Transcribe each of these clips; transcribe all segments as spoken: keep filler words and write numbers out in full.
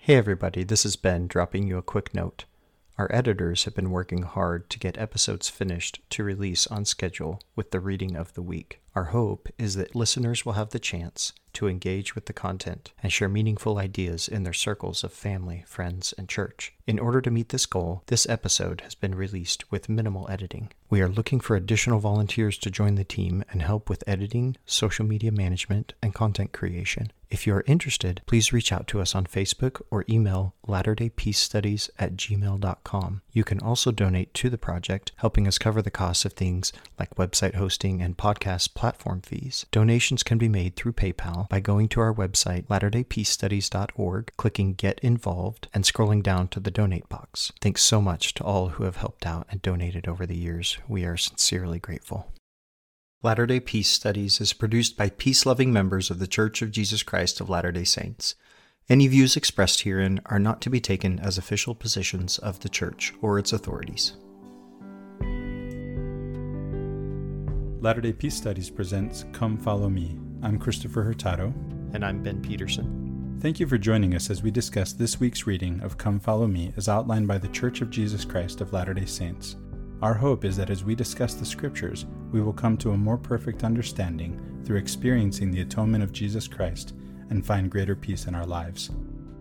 Hey everybody, this is Ben dropping you a quick note. Our editors have been working hard to get episodes finished to release on schedule with the reading of the week. Our hope is that listeners will have the chance to engage with the content and share meaningful ideas in their circles of family, friends, and church. In order to meet this goal, this episode has been released with minimal editing. We are looking for additional volunteers to join the team and help with editing, social media management, and content creation. If you are interested, please reach out to us on Facebook or email latterdaypeacestudies at gmail dot com. You can also donate to the project, helping us cover the costs of things like website hosting and podcast platform fees. Donations can be made through PayPal by going to our website, latter day peace studies dot org, clicking Get Involved, and scrolling down to the donate box. Thanks so much to all who have helped out and donated over the years. We are sincerely grateful. Latter-day Peace Studies is produced by peace-loving members of the Church of Jesus Christ of Latter-day Saints. Any views expressed herein are not to be taken as official positions of the Church or its authorities. Latter-day Peace Studies presents Come Follow Me. I'm Christopher Hurtado. And I'm Ben Peterson. Thank you for joining us as we discuss this week's reading of Come Follow Me as outlined by the Church of Jesus Christ of Latter-day Saints. Our hope is that as we discuss the Scriptures, we will come to a more perfect understanding through experiencing the atonement of Jesus Christ and find greater peace in our lives.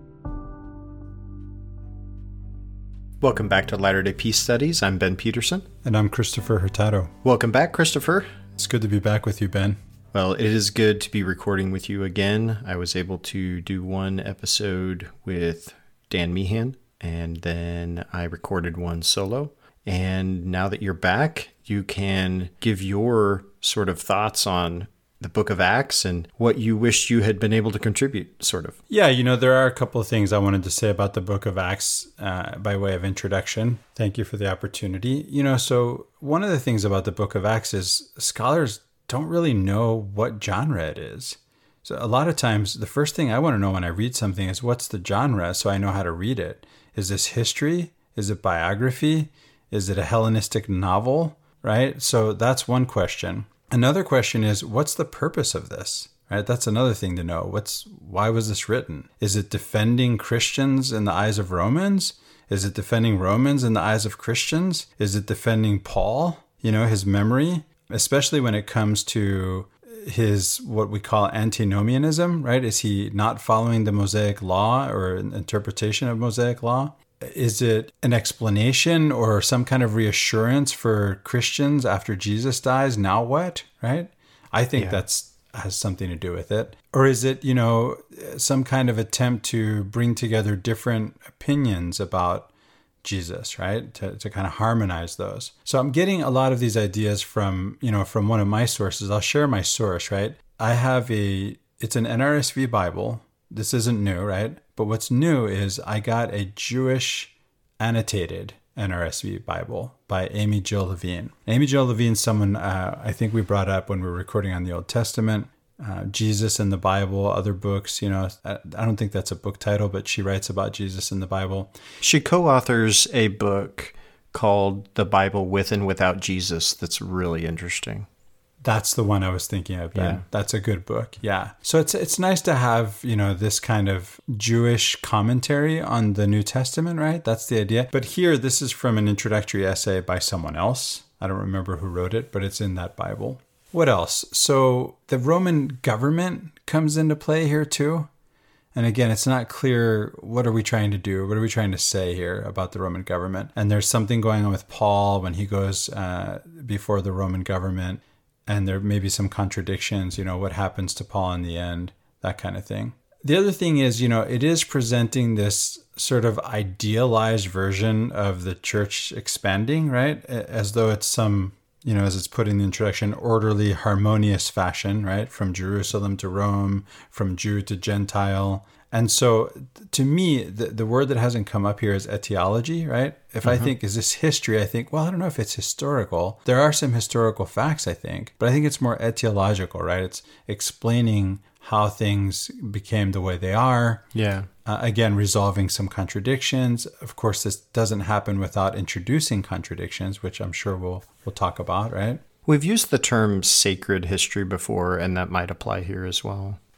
Welcome back to Latter-day Peace Studies. I'm Ben Peterson. And I'm Christopher Hurtado. Welcome back, Christopher. It's good to be back with you, Ben. Well, it is good to be recording with you again. I was able to do one episode with Dan Meehan, and then I recorded one solo. And now that you're back, you can give your sort of thoughts on the book of Acts and what you wished you had been able to contribute, sort of. Yeah, you know, there are a couple of things I wanted to say about the book of Acts uh, by way of introduction. Thank you for the opportunity. You know, so one of the things about the book of Acts is scholars don't really know what genre it is. So a lot of times, the first thing I want to know when I read something is what's the genre so I know how to read it. Is this history? Is it biography? Is it a Hellenistic novel, right? So that's one question. Another question is, what's the purpose of this, right? That's another thing to know. What's why was this written? Is it defending Christians in the eyes of Romans? Is it defending Romans in the eyes of Christians? Is it defending Paul, you know, his memory, especially when it comes to his what we call antinomianism, right? Is he not following the Mosaic law or an interpretation of Mosaic law? Is it an explanation or some kind of reassurance for Christians after Jesus dies? Now what, right? I think yeah. that's has something to do with it. Or is it, you know, some kind of attempt to bring together different opinions about Jesus, right? To, to kind of harmonize those. So I'm getting a lot of these ideas from, you know, from one of my sources. I'll share my source, right? I have a, it's an N R S V Bible. This isn't new, right? But what's new is I got a Jewish annotated N R S V Bible by Amy Jill Levine. Amy Jill Levine is someone uh, I think we brought up when we were recording on the Old Testament, uh, Jesus in the Bible, other books. You know, I, I don't think that's a book title, but she writes about Jesus in the Bible. She co-authors a book called The Bible With and Without Jesus that's really interesting. That's the one I was thinking of, Ben. Yeah. That's a good book. Yeah. So it's it's nice to have, you know, this kind of Jewish commentary on the New Testament, right? That's the idea. But here, this is from an introductory essay by someone else. I don't remember who wrote it, but it's in that Bible. What else? So the Roman government comes into play here too. And again, it's not clear, what are we trying to do? What are we trying to say here about the Roman government? And there's something going on with Paul when he goes uh, before the Roman government. And there may be some contradictions, you know, what happens to Paul in the end, that kind of thing. The other thing is, you know, it is presenting this sort of idealized version of the church expanding, right? As though it's some, you know, as it's put in the introduction, orderly, harmonious fashion, right? From Jerusalem to Rome, from Jew to Gentile. And so to me, the, the word that hasn't come up here is etiology, right? If mm-hmm. I think, is this history? I think, well, I don't know if it's historical. There are some historical facts, I think, but I think it's more etiological, right? It's explaining how things became the way they are. Yeah. Uh, again, resolving some contradictions. Of course, this doesn't happen without introducing contradictions, which I'm sure we'll we'll talk about, right? We've used the term sacred history before, and that might apply here as well.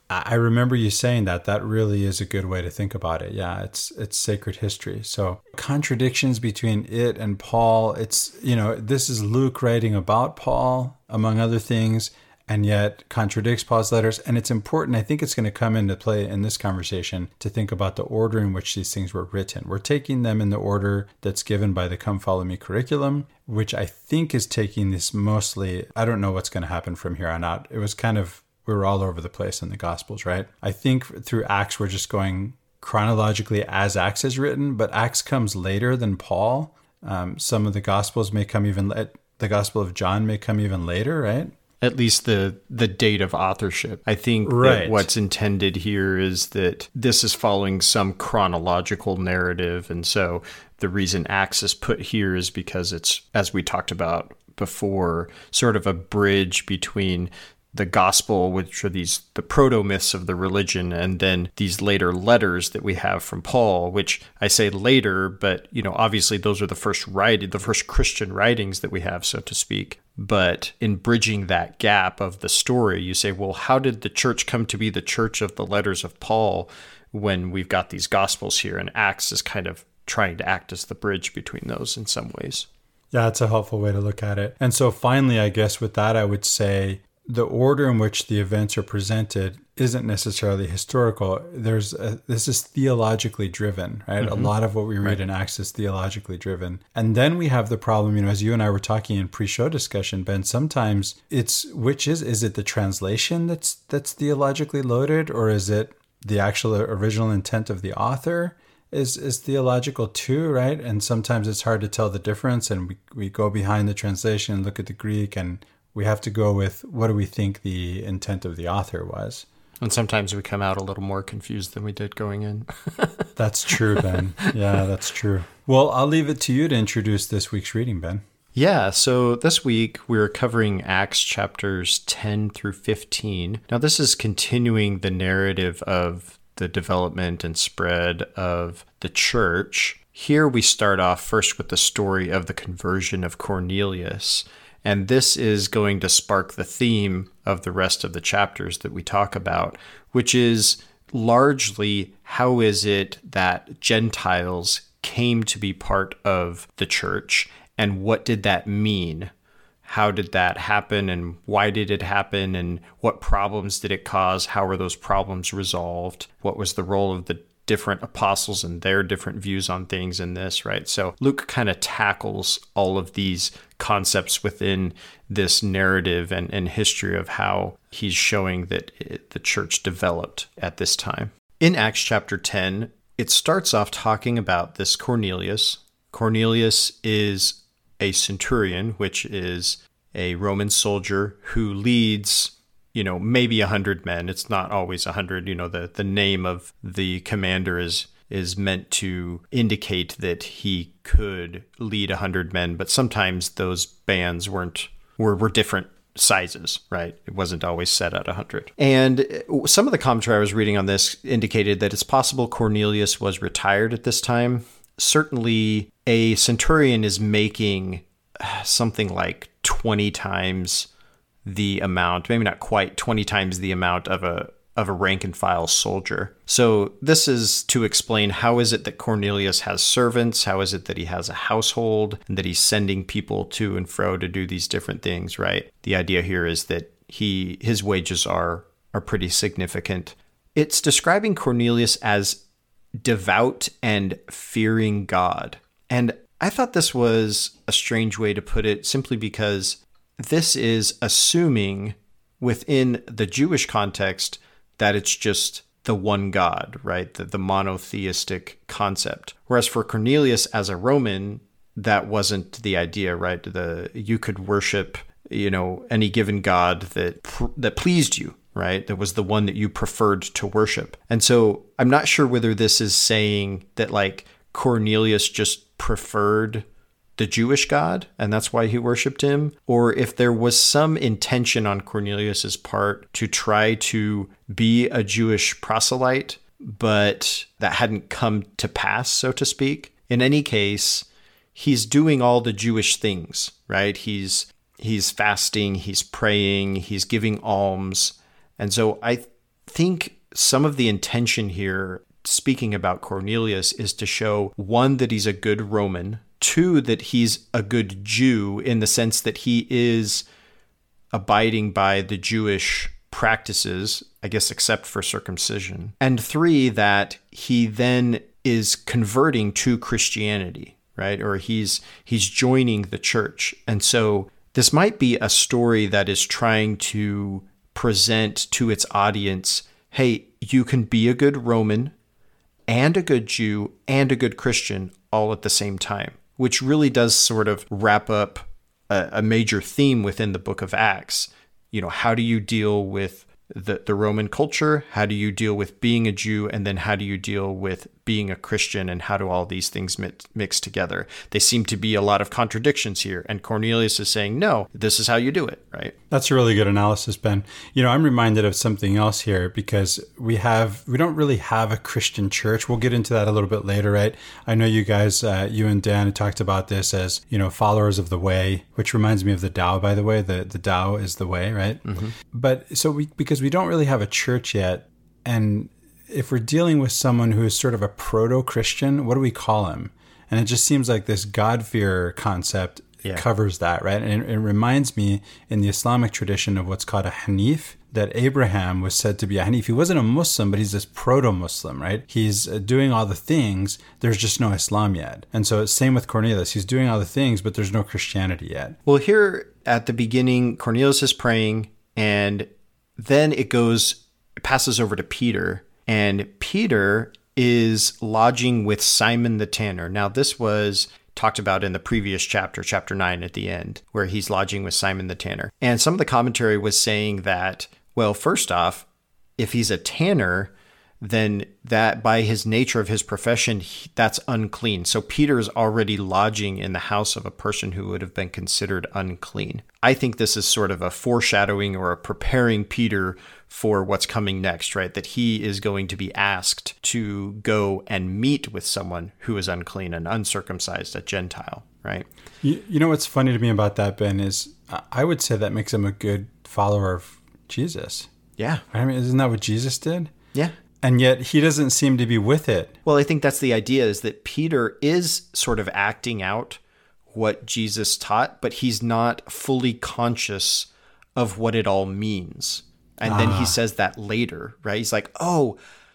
I remember you saying that. That really is a good way to think about it. Yeah, it's it's sacred history. So contradictions between it and Paul. It's, you know, this is Luke writing about Paul, among other things, and yet contradicts Paul's letters. And it's important, I think it's going to come into play in this conversation, to think about the order in which these things were written. We're taking them in the order that's given by the Come Follow Me curriculum, which I think is taking this mostly, I don't know what's going to happen from here on out. It was kind of, we were all over the place in the Gospels, right? I think through Acts, we're just going chronologically as Acts is written, but Acts comes later than Paul. Um, some of the Gospels may come even, the Gospel of John may come even later, right? At least the the date of authorship. I think right. that what's intended here is that this is following some chronological narrative. And so the reason Acts is put here is because it's, as we talked about before, sort of a bridge between the gospel, which are these the proto-myths of the religion, and then these later letters that we have from Paul, which I say later, but you know, obviously those are the first writing, the first Christian writings that we have, so to speak. But in bridging that gap of the story, you say, well, how did the church come to be the church of the letters of Paul when we've got these gospels here? And Acts is kind of trying to act as the bridge between those in some ways. Yeah, it's a helpful way to look at it. And so finally, I guess with that, I would say the order in which the events are presented isn't necessarily historical. There's a, this is theologically driven, right? Mm-hmm. A lot of what we read right. in Acts is theologically driven. And then we have the problem, you know, as you and I were talking in pre-show discussion, Ben, sometimes it's, which is, is it the translation that's that's theologically loaded, or is it the actual original intent of the author is is theological too, right? And sometimes it's hard to tell the difference, and we, we go behind the translation and look at the Greek, and we have to go with what do we think the intent of the author was. And sometimes we come out a little more confused than we did going in. That's true, Ben. Yeah, that's true. Well, I'll leave it to you to introduce this week's reading, Ben. Yeah, so this week we're covering Acts chapters ten through fifteen. Now, this is continuing the narrative of the development and spread of the church. Here we start off first with the story of the conversion of Cornelius. And this is going to spark the theme of the rest of the chapters that we talk about, which is largely how is it that Gentiles came to be part of the church, and what did that mean? How did that happen, and why did it happen, and what problems did it cause? How were those problems resolved? What was the role of the different apostles and their different views on things in this, right? So Luke kind of tackles all of these concepts within this narrative and, and history of how he's showing that it, the church developed at this time. In Acts chapter ten, it starts off talking about this Cornelius. Cornelius is a centurion, which is a Roman soldier who leads, you know, maybe a hundred men. It's not always a hundred. You know, the, the name of the commander is is meant to indicate that he could lead a hundred men, but sometimes those bands weren't were were different sizes, right? It wasn't always set at a hundred. And some of the commentary I was reading on this indicated that it's possible Cornelius was retired at this time. Certainly, a centurion is making something like twenty times the amount, maybe not quite twenty times the amount of a of a rank and file soldier. So this is to explain how is it that Cornelius has servants, how is it that he has a household, and that he's sending people to and fro to do these different things, right? The idea here is that he his wages are are pretty significant. It's describing Cornelius as devout and fearing God. And I thought this was a strange way to put it, simply because this is assuming within the Jewish context that it's just the one God, right? The, the monotheistic concept. Whereas for Cornelius as a Roman, that wasn't the idea, right? The you could worship, you know, any given God that that pleased you, right? That was the one that you preferred to worship. And so I'm not sure whether this is saying that like Cornelius just preferred the Jewish God, and that's why he worshipped him, or if there was some intention on Cornelius's part to try to be a Jewish proselyte, but that hadn't come to pass, so to speak. In any case, he's doing all the Jewish things, right? He's he's fasting, he's praying, he's giving alms. And so I think some of the intention here, speaking about Cornelius, is to show, one, that he's a good Roman, two, that he's a good Jew in the sense that he is abiding by the Jewish practices, I guess, except for circumcision, and three, that he then is converting to Christianity, right? Or he's he's joining the church. And so this might be a story that is trying to present to its audience, hey, you can be a good Roman and a good Jew and a good Christian all at the same time, which really does sort of wrap up a, a major theme within the book of Acts. You know, how do you deal with the, the Roman culture? How do you deal with being a Jew? And then how do you deal with being a Christian? And how do all these things mix, mix together? They seem to be a lot of contradictions here. And Cornelius is saying, no, this is how you do it, right? That's a really good analysis, Ben. You know, I'm reminded of something else here because we have, we don't really have a Christian church. We'll get into that a little bit later, right? I know you guys, uh, you and Dan talked about this as, you know, followers of the way, which reminds me of the Tao, by the way. The, the Tao is the way, right? Mm-hmm. But so we, because we don't really have a church yet, and if we're dealing with someone who is sort of a proto-Christian, what do we call him? And it just seems like this God-fear concept yeah. covers that, right? And it, it reminds me in the Islamic tradition of what's called a Hanif, that Abraham was said to be a Hanif. He wasn't a Muslim, but he's this proto-Muslim, right? He's doing all the things, there's just no Islam yet. And so it's same with Cornelius. He's doing all the things, but there's no Christianity yet. Well, here at the beginning, Cornelius is praying, and then it goes, it passes over to Peter, and Peter is lodging with Simon the tanner. Now, this was talked about in the previous chapter, chapter nine at the end, where he's lodging with Simon the tanner. And some of the commentary was saying that, well, first off, if he's a tanner, then that by his nature of his profession, he, that's unclean. So Peter is already lodging in the house of a person who would have been considered unclean. I think this is sort of a foreshadowing or a preparing Peter for what's coming next, right? That he is going to be asked to go and meet with someone who is unclean and uncircumcised, a Gentile, right? You, you know what's funny to me about that, Ben, is I would say that makes him a good follower of Jesus. Yeah. I mean, isn't that what Jesus did? Yeah. And yet he doesn't seem to be with it. Well, I think that's the idea, is that Peter is sort of acting out what Jesus taught, but he's not fully conscious of what it all means. And ah. then he says that later, right? He's like, oh,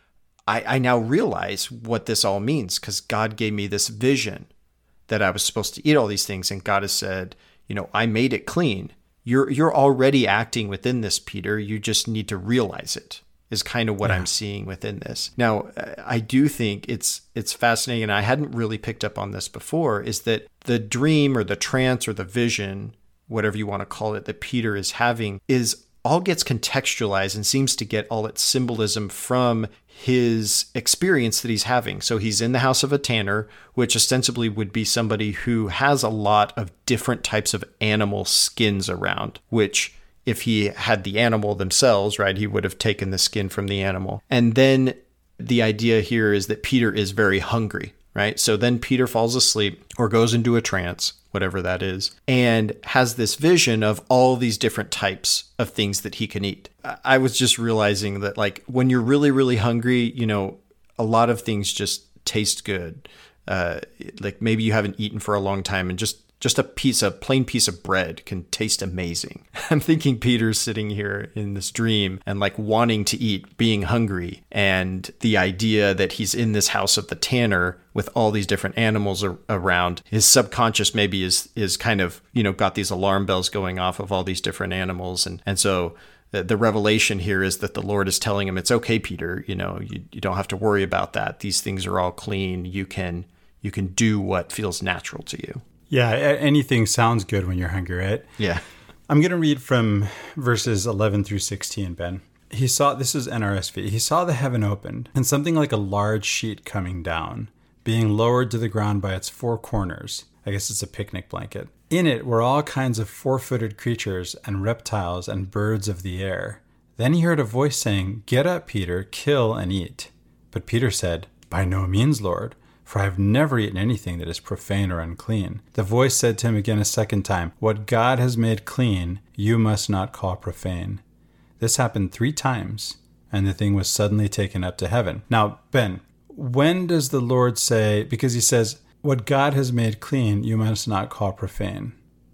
I, I now realize what this all means because God gave me this vision that I was supposed to eat all these things. And God has said, you know, I made it clean. You're, you're already acting within this, Peter. You just need to realize it. Is kind of what yeah. I'm seeing within this. Now, I do think it's it's fascinating, and I hadn't really picked up on this before, is that the dream or the trance or the vision, whatever you want to call it, that Peter is having, is all gets contextualized and seems to get all its symbolism from his experience that he's having. So he's in the house of a tanner, which ostensibly would be somebody who has a lot of different types of animal skins around, which if he had the animal themselves, right, he would have taken the skin from the animal. And then the idea here is that Peter is very hungry, right? So then Peter falls asleep or goes into a trance, whatever that is, and has this vision of all these different types of things that he can eat. I was just realizing that, like, when you're really, really hungry, you know, a lot of things just taste good. Uh, like maybe you haven't eaten for a long time, and just Just a piece of plain piece of bread can taste amazing. I'm thinking Peter's sitting here in this dream and like wanting to eat, being hungry. And the idea that he's in this house of the tanner with all these different animals ar- around, his subconscious maybe is is kind of, you know, got these alarm bells going off of all these different animals. And, and so the, the revelation here is that the Lord is telling him, it's okay, Peter, you know, you, you don't have to worry about that. These things are all clean. You can you can do what feels natural to you. Yeah, anything sounds good when you're hungry, right? Yeah. I'm going to read from verses eleven through sixteen, Ben. He saw, this is N R S V, he saw the heaven opened, and something like a large sheet coming down, being lowered to the ground by its four corners. I guess it's a picnic blanket. In it were all kinds of four-footed creatures and reptiles and birds of the air. Then he heard a voice saying, "Get up, Peter, kill and eat." But Peter said, "By no means, Lord, for I have never eaten anything that is profane or unclean." The voice said to him again a second time, "What God has made clean, you must not call profane." This happened three times, and the thing was suddenly taken up to heaven. Now, Ben, when does the Lord say, because he says, what God has made clean, you must not call profane.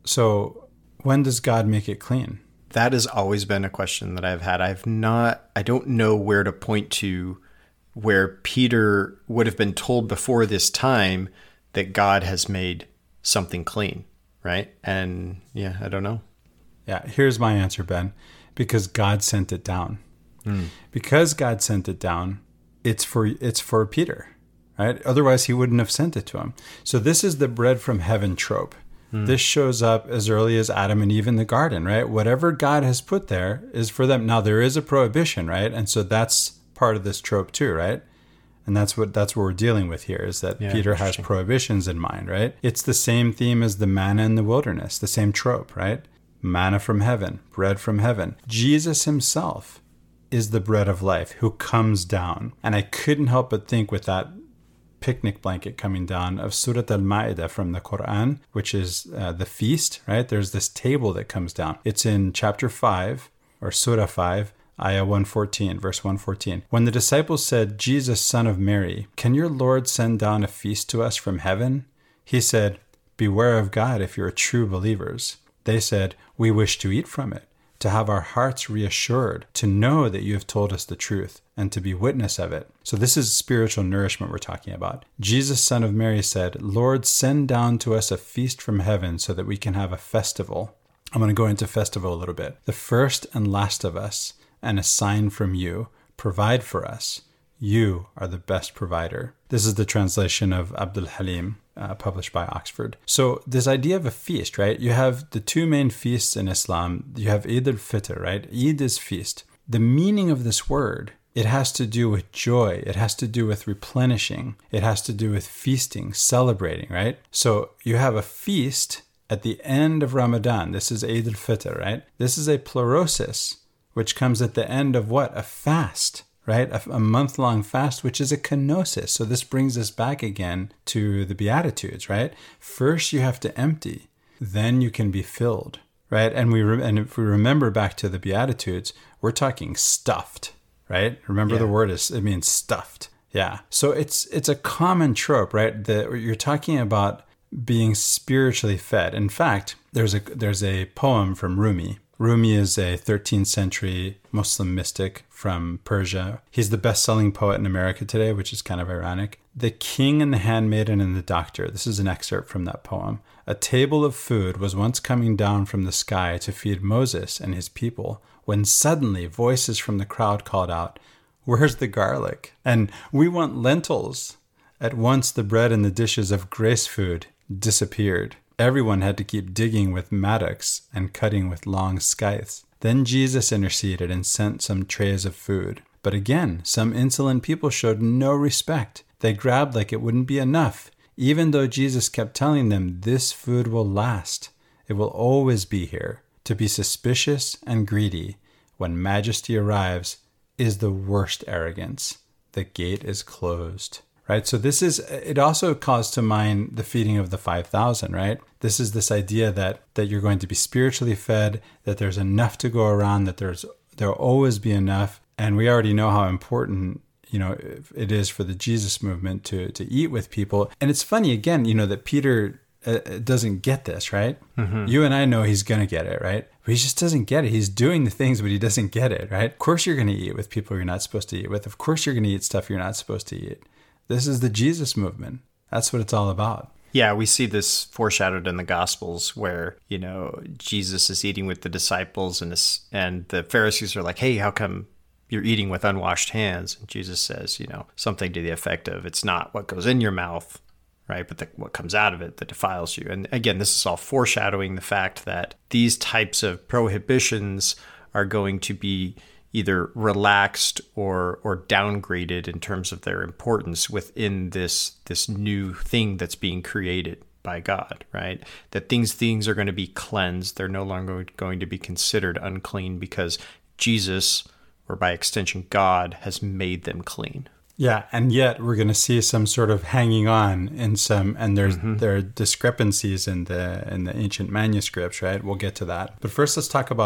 So when does God make it clean? That has always been a question that I've had. I've not, I don't know where to point to where Peter would have been told before this time that God has made something clean, right? And yeah, I don't know. Yeah, here's my answer, Ben. Because God sent it down. Mm. Because God sent it down, it's for it's for Peter, right? Otherwise, he wouldn't have sent it to him. So this is the bread from heaven trope. Mm. This shows up as early as Adam and Eve in the garden, right? Whatever God has put there is for them. Now, there is a prohibition, right? And so that's part of this trope too, right? And that's what that's what we're dealing with here, is that yeah, Peter has prohibitions in mind, right? It's the same theme as the manna in the wilderness, the same trope, right? Manna from heaven, bread from heaven. Jesus himself is the bread of life who comes down. And I couldn't help but think with that picnic blanket coming down of Surat al-Ma'idah from the Quran, which is uh, the feast, right? There's this table that comes down. It's in chapter five or Surah five, Ayah one fourteen, verse one fourteen. When the disciples said, Jesus, son of Mary, can your Lord send down a feast to us from heaven? He said, beware of God if you're true believers. They said, we wish to eat from it, to have our hearts reassured, to know that you have told us the truth, and to be witness of it. So this is spiritual nourishment we're talking about. Jesus, son of Mary, said, Lord, send down to us a feast from heaven so that we can have a festival. I'm going to go into festival a little bit. The first and last of us, and a sign from you. Provide for us. You are the best provider. This is the translation of Abdul Halim, uh, published by Oxford. So this idea of a feast, right? You have the two main feasts in Islam. You have Eid al-Fitr, right? Eid is feast. The meaning of this word, it has to do with joy. It has to do with replenishing. It has to do with feasting, celebrating, right? So you have a feast at the end of Ramadan. This is Eid al-Fitr, right? This is a pleurosis, which comes at the end of what? A fast, right? A, a month-long fast, which is a kenosis. So this brings us back again to the Beatitudes, right? First, you have to empty, then you can be filled, right? And we re- and if we remember back to the Beatitudes, we're talking stuffed, right? Remember yeah. the word is it means stuffed. Yeah. So it's it's a common trope, right? That you're talking about being spiritually fed. In fact, there's a there's a poem from Rumi. Rumi is a thirteenth century Muslim mystic from Persia. He's the best-selling poet in America today, which is kind of ironic. The king and the handmaiden and the doctor. This is an excerpt from that poem. A table of food was once coming down from the sky to feed Moses and his people, when suddenly voices from the crowd called out, "Where's the garlic?" And "We want lentils." At once the bread and the dishes of grace food disappeared. Everyone had to keep digging with mattocks and cutting with long scythes. Then Jesus interceded and sent some trays of food. But again, some insolent people showed no respect. They grabbed like it wouldn't be enough, even though Jesus kept telling them this food will last. It will always be here. To be suspicious and greedy when majesty arrives is the worst arrogance. The gate is closed. Right? So this is, it also calls to mind the feeding of the five thousand, right? This is this idea that that you're going to be spiritually fed, that there's enough to go around, that there's there'll always be enough. And we already know how important, you know, it is for the Jesus movement to to eat with people. And it's funny, again, you know, that Peter uh, doesn't get this, right? Mm-hmm. You and I know he's going to get it, right? But he just doesn't get it. He's doing the things, but he doesn't get it, right? Of course you're going to eat with people you're not supposed to eat with. Of course you're going to eat stuff you're not supposed to eat. This is the Jesus movement. That's what it's all about. Yeah, we see this foreshadowed in the Gospels where, you know, Jesus is eating with the disciples and this, and the Pharisees are like, hey, how come you're eating with unwashed hands? And Jesus says, you know, something to the effect of, it's not what goes in your mouth, right, but the, what comes out of it that defiles you. And again, this is all foreshadowing the fact that these types of prohibitions are going to be either relaxed or or downgraded in terms of their importance within this this new thing that's being created by God, right? That things things are going to be cleansed. They're no longer going to be considered unclean because Jesus, or by extension God, has made them clean. Yeah, and yet we're going to see some sort of hanging on in some, and there's mm-hmm. there are discrepancies in the in the ancient manuscripts, right? We'll get to that. But first, let's talk about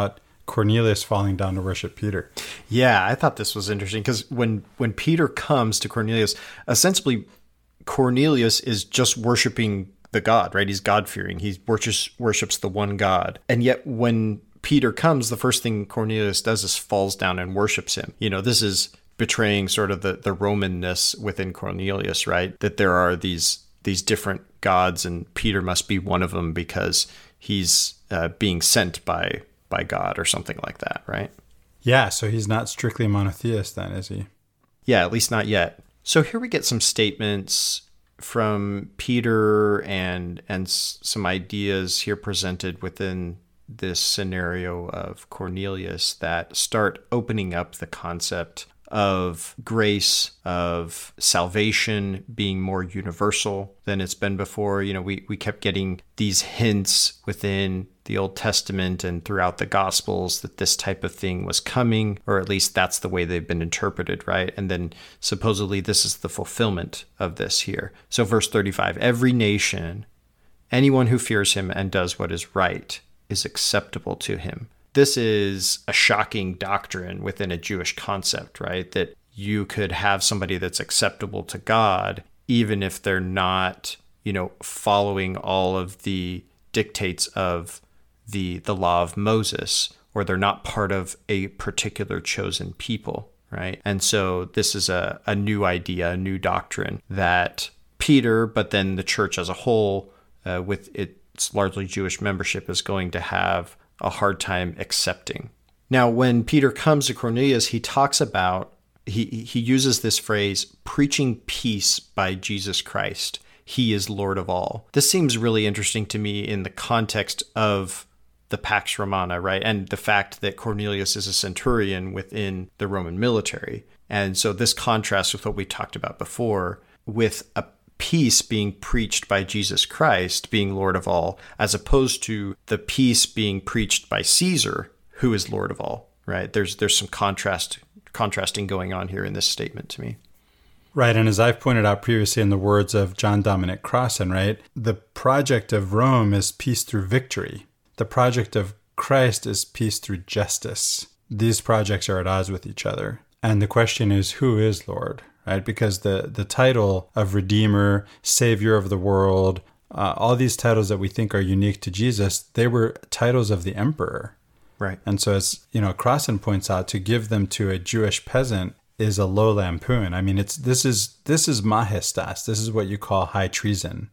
Cornelius falling down to worship Peter. Yeah, I thought this was interesting because when, when Peter comes to Cornelius, ostensibly Cornelius is just worshiping the God, right? He's God-fearing. He worships, worships the one God. And yet when Peter comes, the first thing Cornelius does is falls down and worships him. You know, this is betraying sort of the, the Romanness within Cornelius, right? That there are these these different gods and Peter must be one of them because he's uh, being sent by by God or something like that, right? Yeah, so he's not strictly monotheist then, is he? Yeah, at least not yet. So here we get some statements from Peter and and some ideas here presented within this scenario of Cornelius that start opening up the concept of grace, of salvation being more universal than it's been before. You know, we, we kept getting these hints within the Old Testament and throughout the Gospels that this type of thing was coming, or at least that's the way they've been interpreted, right? And then supposedly this is the fulfillment of this here. So verse thirty-five, every nation, anyone who fears him and does what is right is acceptable to him. This is a shocking doctrine within a Jewish concept, right? That you could have somebody that's acceptable to God, even if they're not, you know, following all of the dictates of the the law of Moses, or they're not part of a particular chosen people, right? And so this is a, a new idea, a new doctrine that Peter, but then the church as a whole, uh, with its largely Jewish membership, is going to have a hard time accepting. Now, when Peter comes to Cornelius, he talks about, he he uses this phrase, preaching peace by Jesus Christ. He is Lord of all. This seems really interesting to me in the context of the Pax Romana, right? And the fact that Cornelius is a centurion within the Roman military. And so this contrasts with what we talked about before, with a peace being preached by Jesus Christ, being Lord of all, as opposed to the peace being preached by Caesar, who is Lord of all, right? There's there's some contrast contrasting going on here in this statement to me. Right, and as I've pointed out previously in the words of John Dominic Crossan, right, the project of Rome is peace through victory. The project of Christ is peace through justice. These projects are at odds with each other. And the question is, who is Lord? Right? Because the, the title of Redeemer, Savior of the world, uh, all these titles that we think are unique to Jesus, they were titles of the emperor. Right. And so as, you know, Crossan points out, to give them to a Jewish peasant is a low lampoon. I mean, it's this is this is majestas. This is what you call high treason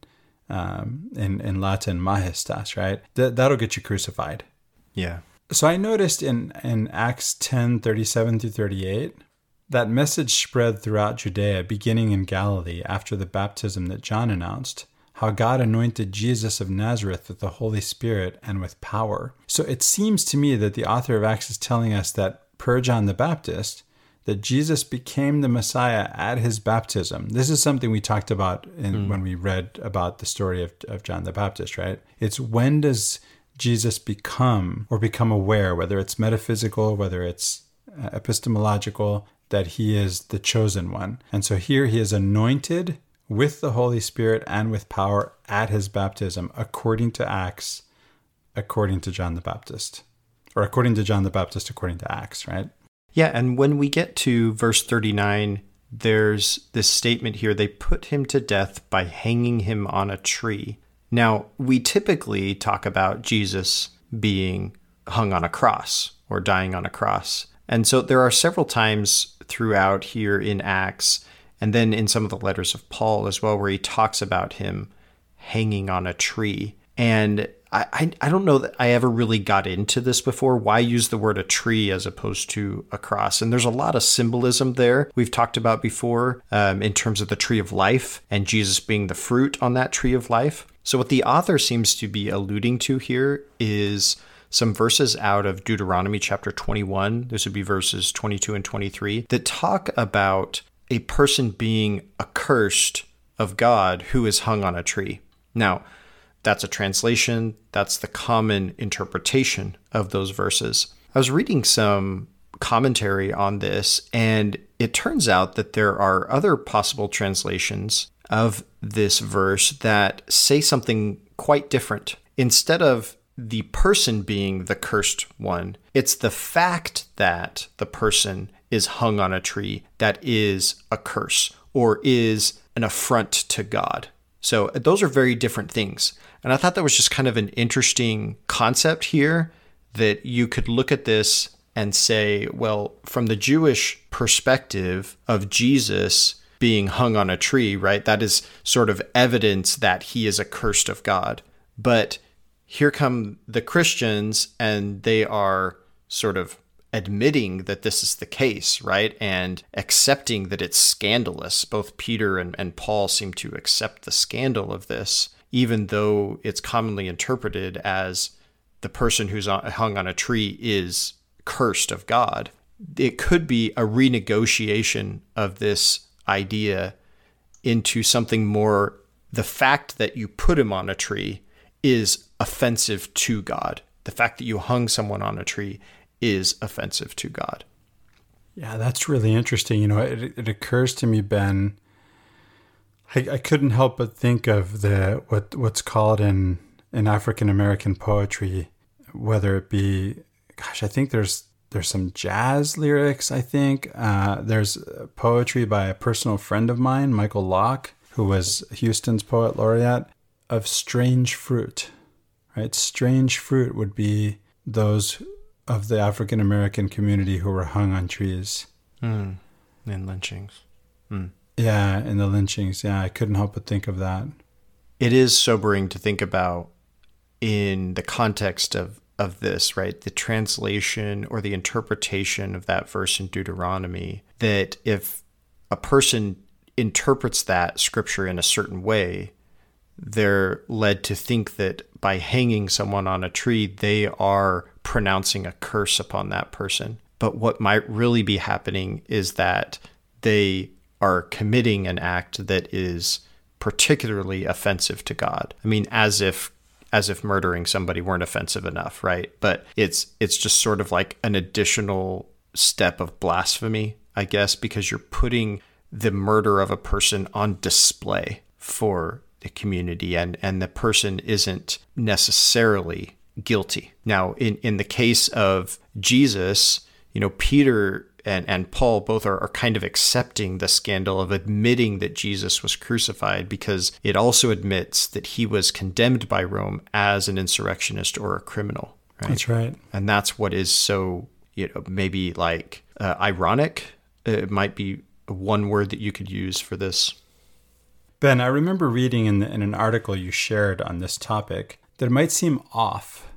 um, in, in Latin, majestas, right? Th- that'll get you crucified. Yeah. So I noticed in, in Acts ten, thirty-seven through thirty-eight, that message spread throughout Judea, beginning in Galilee after the baptism that John announced, how God anointed Jesus of Nazareth with the Holy Spirit and with power. So it seems to me that the author of Acts is telling us that per John the Baptist, that Jesus became the Messiah at his baptism. This is something we talked about in, mm. when we read about the story of, of John the Baptist, right? It's when does Jesus become or become aware, whether it's metaphysical, whether it's uh, epistemological, that he is the chosen one. And so here he is anointed with the Holy Spirit and with power at his baptism, according to Acts, according to John the Baptist. Or according to John the Baptist, according to Acts, right? Yeah, and when we get to verse thirty-nine, there's this statement here, they put him to death by hanging him on a tree. Now, we typically talk about Jesus being hung on a cross or dying on a cross. And so there are several times throughout here in Acts, and then in some of the letters of Paul as well, where he talks about him hanging on a tree. And I, I, I don't know that I ever really got into this before. Why use the word a tree as opposed to a cross? And there's a lot of symbolism there we've talked about before um, in terms of the tree of life and Jesus being the fruit on that tree of life. So what the author seems to be alluding to here is some verses out of Deuteronomy chapter twenty-one. This would be verses twenty-two and twenty-three that talk about a person being accursed of God who is hung on a tree. Now, that's a translation. That's the common interpretation of those verses. I was reading some commentary on this, and it turns out that there are other possible translations of this verse that say something quite different. Instead of the person being the cursed one. It's the fact that the person is hung on a tree that is a curse or is an affront to God. So those are very different things. And I thought that was just kind of an interesting concept here, that you could look at this and say, well, from the Jewish perspective of Jesus being hung on a tree, right, that is sort of evidence that he is accursed of God. But here come the Christians, and they are sort of admitting that this is the case, right? And accepting that it's scandalous. Both Peter and, and Paul seem to accept the scandal of this, even though it's commonly interpreted as the person who's hung on a tree is cursed of God. It could be a renegotiation of this idea into something more, the fact that you put him on a tree is offensive to God. The fact that you hung someone on a tree is offensive to God. Yeah, that's really interesting. You know, it, it occurs to me, Ben, I, I couldn't help but think of the what what's called in, in African American poetry, whether it be, gosh, I think there's there's some jazz lyrics, I think. Uh, there's poetry by a personal friend of mine, Michael Locke, who was Houston's poet laureate, of strange fruit, right? Strange fruit would be those of the African American community who were hung on trees. Mm. In lynchings. Mm. Yeah, in the lynchings. Yeah, I couldn't help but think of that. It is sobering to think about in the context of, of this, right? The translation or the interpretation of that verse in Deuteronomy, that if a person interprets that scripture in a certain way, they're led to think that by hanging someone on a tree, they are pronouncing a curse upon that person. But what might really be happening is that they are committing an act that is particularly offensive to God. I mean, as if as if murdering somebody weren't offensive enough, right? But it's it's just sort of like an additional step of blasphemy, I guess, because you're putting the murder of a person on display for the community, and, and the person isn't necessarily guilty. Now, in, in the case of Jesus, you know, Peter and, and Paul both are, are kind of accepting the scandal of admitting that Jesus was crucified, because it also admits that he was condemned by Rome as an insurrectionist or a criminal. Right? That's right. And that's what is so, you know, maybe like uh, ironic. It might be one word that you could use for this. Ben, I remember reading in, the, in an article you shared on this topic that it might seem off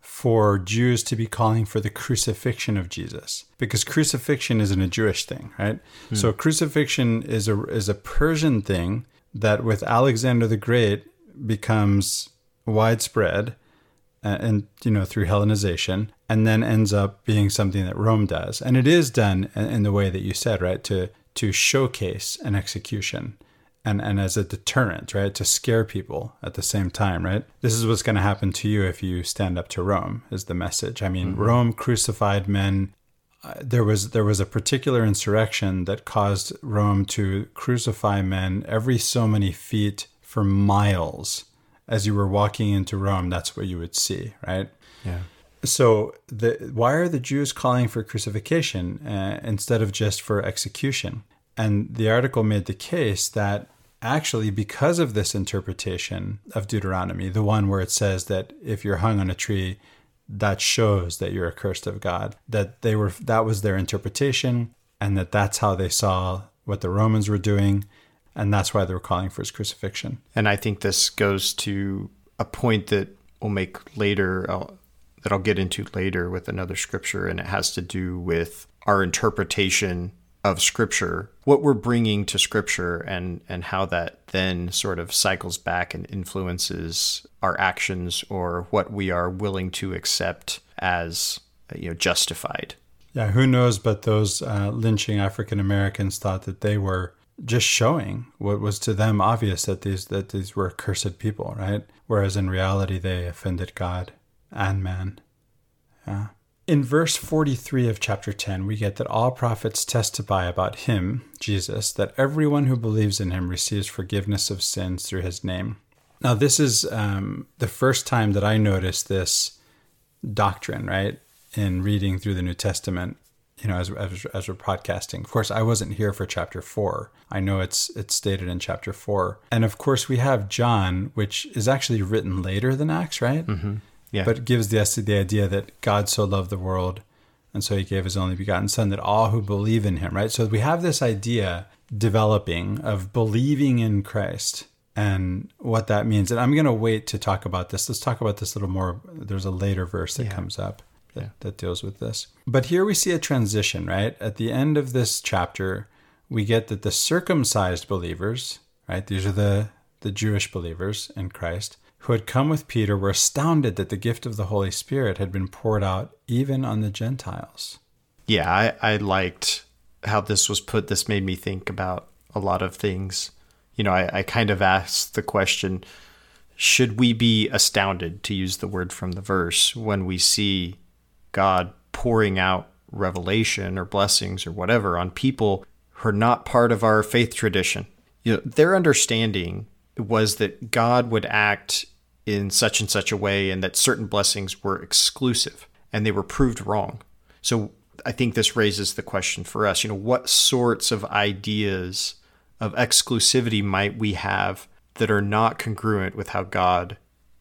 for Jews to be calling for the crucifixion of Jesus, because crucifixion isn't a Jewish thing, right? Hmm. So crucifixion is a is a Persian thing that with Alexander the Great becomes widespread, uh, and you know through Hellenization, and then ends up being something that Rome does, and it is done in, in the way that you said, right? To to showcase an execution. And and as a deterrent, right, to scare people at the same time, right? This is what's going to happen to you if you stand up to Rome, is the message. I mean, mm-hmm. Rome crucified men. Uh, there was there was a particular insurrection that caused Rome to crucify men every so many feet for miles. As you were walking into Rome, that's what you would see, right? Yeah. So the why are the Jews calling for crucifixion uh, instead of just for execution? And the article made the case that actually, because of this interpretation of Deuteronomy, the one where it says that if you're hung on a tree, that shows that you're accursed of God, that they were that was their interpretation, and that that's how they saw what the Romans were doing, and that's why they were calling for his crucifixion. And I think this goes to a point that we'll make later, I'll, that I'll get into later with another scripture, and it has to do with our interpretation of Scripture, what we're bringing to Scripture, and and how that then sort of cycles back and influences our actions, or what we are willing to accept as, you know, justified. Yeah, who knows, but those uh, lynching African Americans thought that they were just showing what was to them obvious, that these that these were cursed people, right? Whereas in reality, they offended God and man. Yeah. In verse forty-three of chapter ten, we get that all prophets testify about him, Jesus, that everyone who believes in him receives forgiveness of sins through his name. Now, this is um, the first time that I noticed this doctrine, right, in reading through the New Testament, you know, as, as, as we're podcasting. Of course, I wasn't here for chapter four. I know it's it's stated in chapter four. And of course, we have John, which is actually written later than Acts, right? Mm-hmm. Yeah. But it gives us the, the idea that God so loved the world, and so he gave his only begotten son, that all who believe in him, right? So we have this idea developing of believing in Christ and what that means. And I'm going to wait to talk about this. Let's talk about this a little more. There's a later verse that yeah. comes up that, yeah. that deals with this. But here we see a transition, right? At the end of this chapter, we get that the circumcised believers, right? These are the, the Jewish believers in Christ, who had come with Peter, were astounded that the gift of the Holy Spirit had been poured out even on the Gentiles. Yeah, I, I liked how this was put. This made me think about a lot of things. You know, I, I kind of asked the question, should we be astounded, to use the word from the verse, when we see God pouring out revelation or blessings or whatever on people who are not part of our faith tradition? You know, their understanding was that God would act in such and such a way and that certain blessings were exclusive, and they were proved wrong. So I think this raises the question for us, you know, what sorts of ideas of exclusivity might we have that are not congruent with how God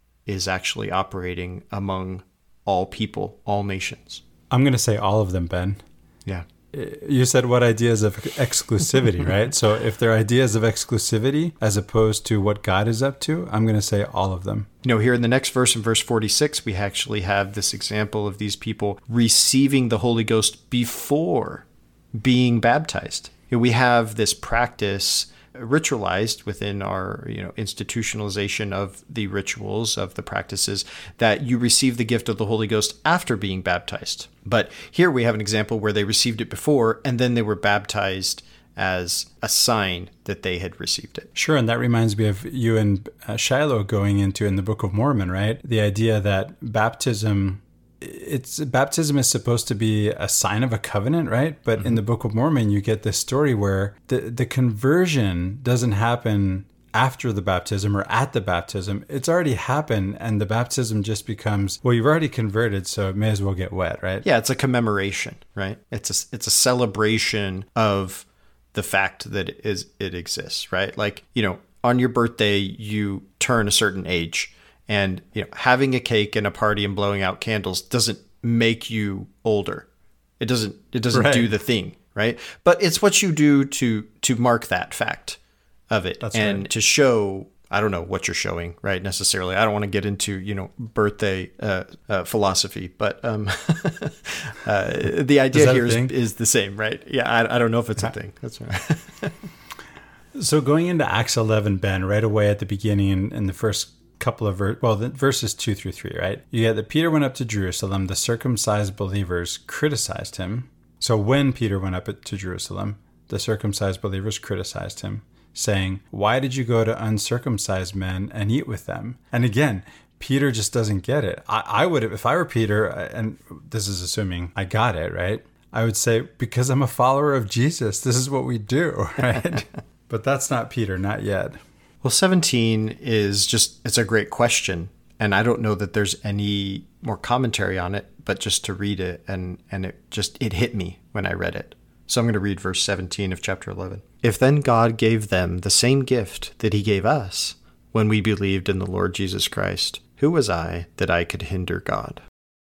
is actually operating among all people, all nations? I'm going to say all of them, Ben. Yeah. You said what ideas of exclusivity, right? So if they're ideas of exclusivity as opposed to what God is up to, I'm going to say all of them. You know, here in the next verse, in verse forty-six, we actually have this example of these people receiving the Holy Ghost before being baptized. You know, we have this practice ritualized within our, you know, institutionalization of the rituals, of the practices, that you receive the gift of the Holy Ghost after being baptized. But here we have an example where they received it before, and then they were baptized as a sign that they had received it. Sure, and that reminds me of you and uh, Shiloh going into in the Book of Mormon, right? The idea that baptism... It's baptism is supposed to be a sign of a covenant, right? But mm-hmm. in the Book of Mormon, you get this story where the, the conversion doesn't happen after the baptism or at the baptism. It's already happened, and the baptism just becomes, well, you've already converted, so it may as well get wet, right? Yeah, it's a commemoration, right? It's a, it's a celebration of the fact that it, is, it exists, right? Like, you know, on your birthday, you turn a certain age. And, you know, having a cake and a party and blowing out candles doesn't make you older. It doesn't. It doesn't right. do the thing, right? But it's what you do to to mark that fact of it, That's and right. to show. I don't know what you're showing, right? Necessarily, I don't want to get into, you know, birthday uh, uh, philosophy, but um, uh, the idea here is, is the same, right? Yeah, I, I don't know if it's a thing. That's right. So going into Acts eleven, Ben, right away at the beginning in, in the first couple of ver- well, the verses two through three, right? You get that Peter went up to Jerusalem. The circumcised believers criticized him. So when Peter went up to Jerusalem, the circumcised believers criticized him, saying, "Why did you go to uncircumcised men and eat with them?" And again, Peter just doesn't get it. I, I would have, if I were Peter, and this is assuming I got it, right? I would say, because I'm a follower of Jesus, this is what we do, right? But that's not Peter, not yet. Well, seventeen is just, it's a great question. And I don't know that there's any more commentary on it, but just to read it, and, and it just, it hit me when I read it. So I'm going to read verse seventeen of chapter eleven. If then God gave them the same gift that he gave us when we believed in the Lord Jesus Christ, who was I that I could hinder God?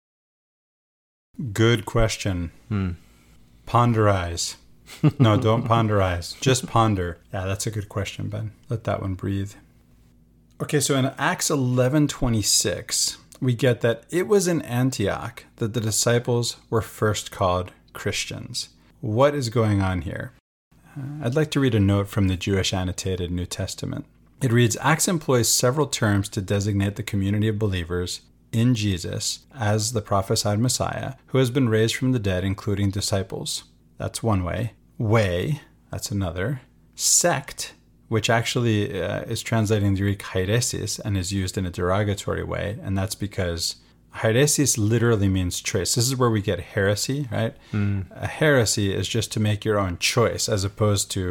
Good question. Hmm. Ponderize. No, don't ponderize. Just ponder. Yeah, that's a good question, Ben. Let that one breathe. Okay, so in Acts eleven twenty-six, we get that it was in Antioch that the disciples were first called Christians. What is going on here? Uh, I'd like to read a note from the Jewish Annotated New Testament. It reads, Acts employs several terms to designate the community of believers in Jesus as the prophesied Messiah, who has been raised from the dead, including disciples. That's one way. Way, that's another. Sect, which actually uh, is translating the Greek hairesis and is used in a derogatory way, and that's because hairesis literally means choice. This is where we get heresy, right? Mm. A heresy is just to make your own choice, as opposed to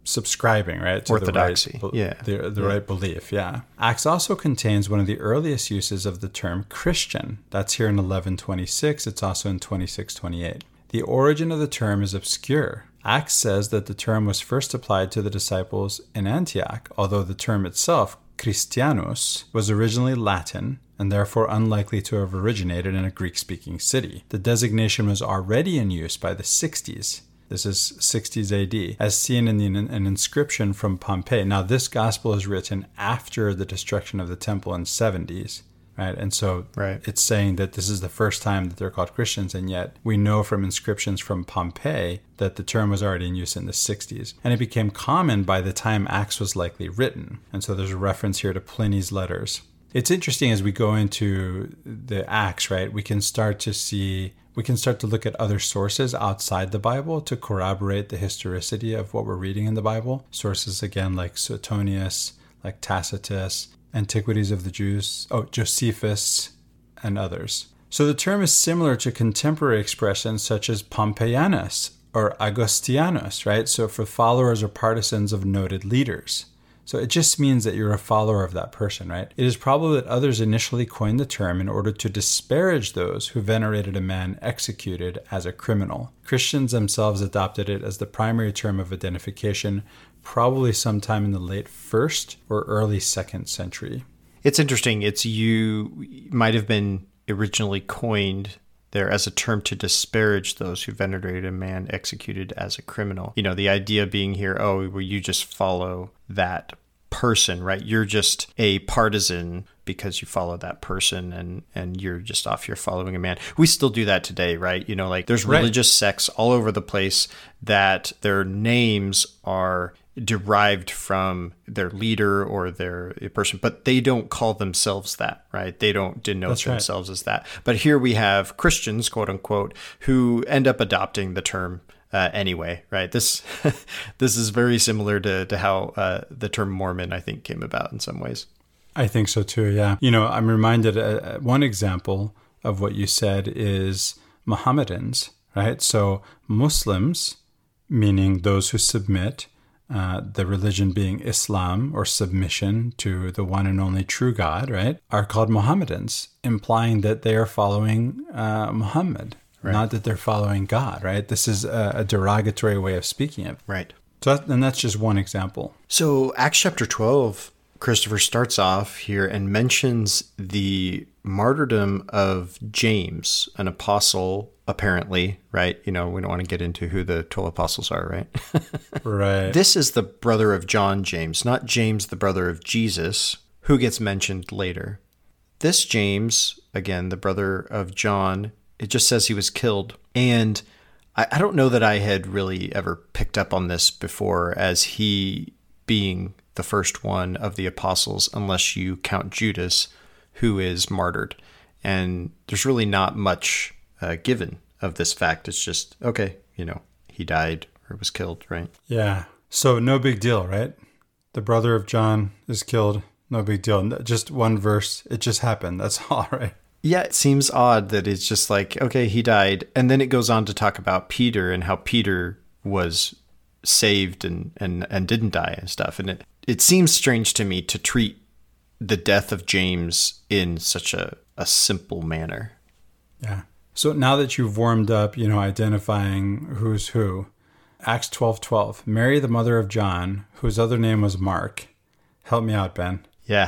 subscribing, right? To Orthodoxy, the right, yeah. The, the yeah. right belief, yeah. Acts also contains one of the earliest uses of the term Christian. That's here in eleven twenty-six. It's also in twenty-six twenty-eight. The origin of the term is obscure. Acts says that the term was first applied to the disciples in Antioch, although the term itself, Christianus, was originally Latin and therefore unlikely to have originated in a Greek-speaking city. The designation was already in use by the sixties. This is sixties A D, as seen in the, an inscription from Pompeii. Now, this gospel is written after the destruction of the temple in seventies, right? And so right. it's saying that this is the first time that they're called Christians, and yet we know from inscriptions from Pompeii that the term was already in use in the sixties. And it became common by the time Acts was likely written. And so there's a reference here to Pliny's letters. It's interesting as we go into the Acts, right? We can start to see... We can start to look at other sources outside the Bible to corroborate the historicity of what we're reading in the Bible. Sources, again, like Suetonius, like Tacitus, Antiquities of the Jews, oh, Josephus, and others. So the term is similar to contemporary expressions such as Pompeianus or Augustianus, right? So for followers or partisans of noted leaders. So it just means that you're a follower of that person, right? It is probable that others initially coined the term in order to disparage those who venerated a man executed as a criminal. Christians themselves adopted it as the primary term of identification, probably sometime in the late first or early second century. It's interesting. It's you might have been originally coined there as a term to disparage those who venerated a man executed as a criminal. You know, the idea being here, oh, well, you just follow that person, right? You're just a partisan because you follow that person and, and you're just off here following a man. We still do that today, right? You know, like there's right. religious sects all over the place that their names are derived from their leader or their person, but they don't call themselves that, right? They don't denote That's themselves right. as that. But here we have Christians, quote unquote, who end up adopting the term uh, anyway, right? This this is very similar to, to how uh, the term Mormon, I think, came about in some ways. I think so too, yeah. You know, I'm reminded, uh, one example of what you said is Mohammedans, right? So Muslims, meaning those who submit, Uh, the religion being Islam or submission to the one and only true God, right, are called Mohammedans, implying that they are following uh, Muhammad, right. Not that they're following God, right? This is a, a derogatory way of speaking of. Right. So that, and that's just one example. So Acts chapter twelve, Christopher starts off here and mentions the martyrdom of James, an apostle, apparently, right? You know, we don't want to get into who the twelve apostles are, right? Right. This is the brother of John James, not James, the brother of Jesus, who gets mentioned later. This James, again, the brother of John, it just says he was killed. And I, I don't know that I had really ever picked up on this before as he being the first one of the apostles, unless you count Judas, who is martyred. And there's really not much uh, given of this fact. It's just, okay, you know, he died or was killed, right? Yeah. So no big deal, right? The brother of John is killed. No big deal. Just one verse. It just happened. That's all, right? Yeah, it seems odd that it's just like, okay, he died. And then it goes on to talk about Peter and how Peter was saved and, and, and didn't die and stuff. And it, it seems strange to me to treat the death of James in such a, a simple manner. Yeah. So now that you've warmed up, you know, identifying who's who, Acts twelve twelve, Mary, the mother of John, whose other name was Mark. Help me out, Ben. Yeah.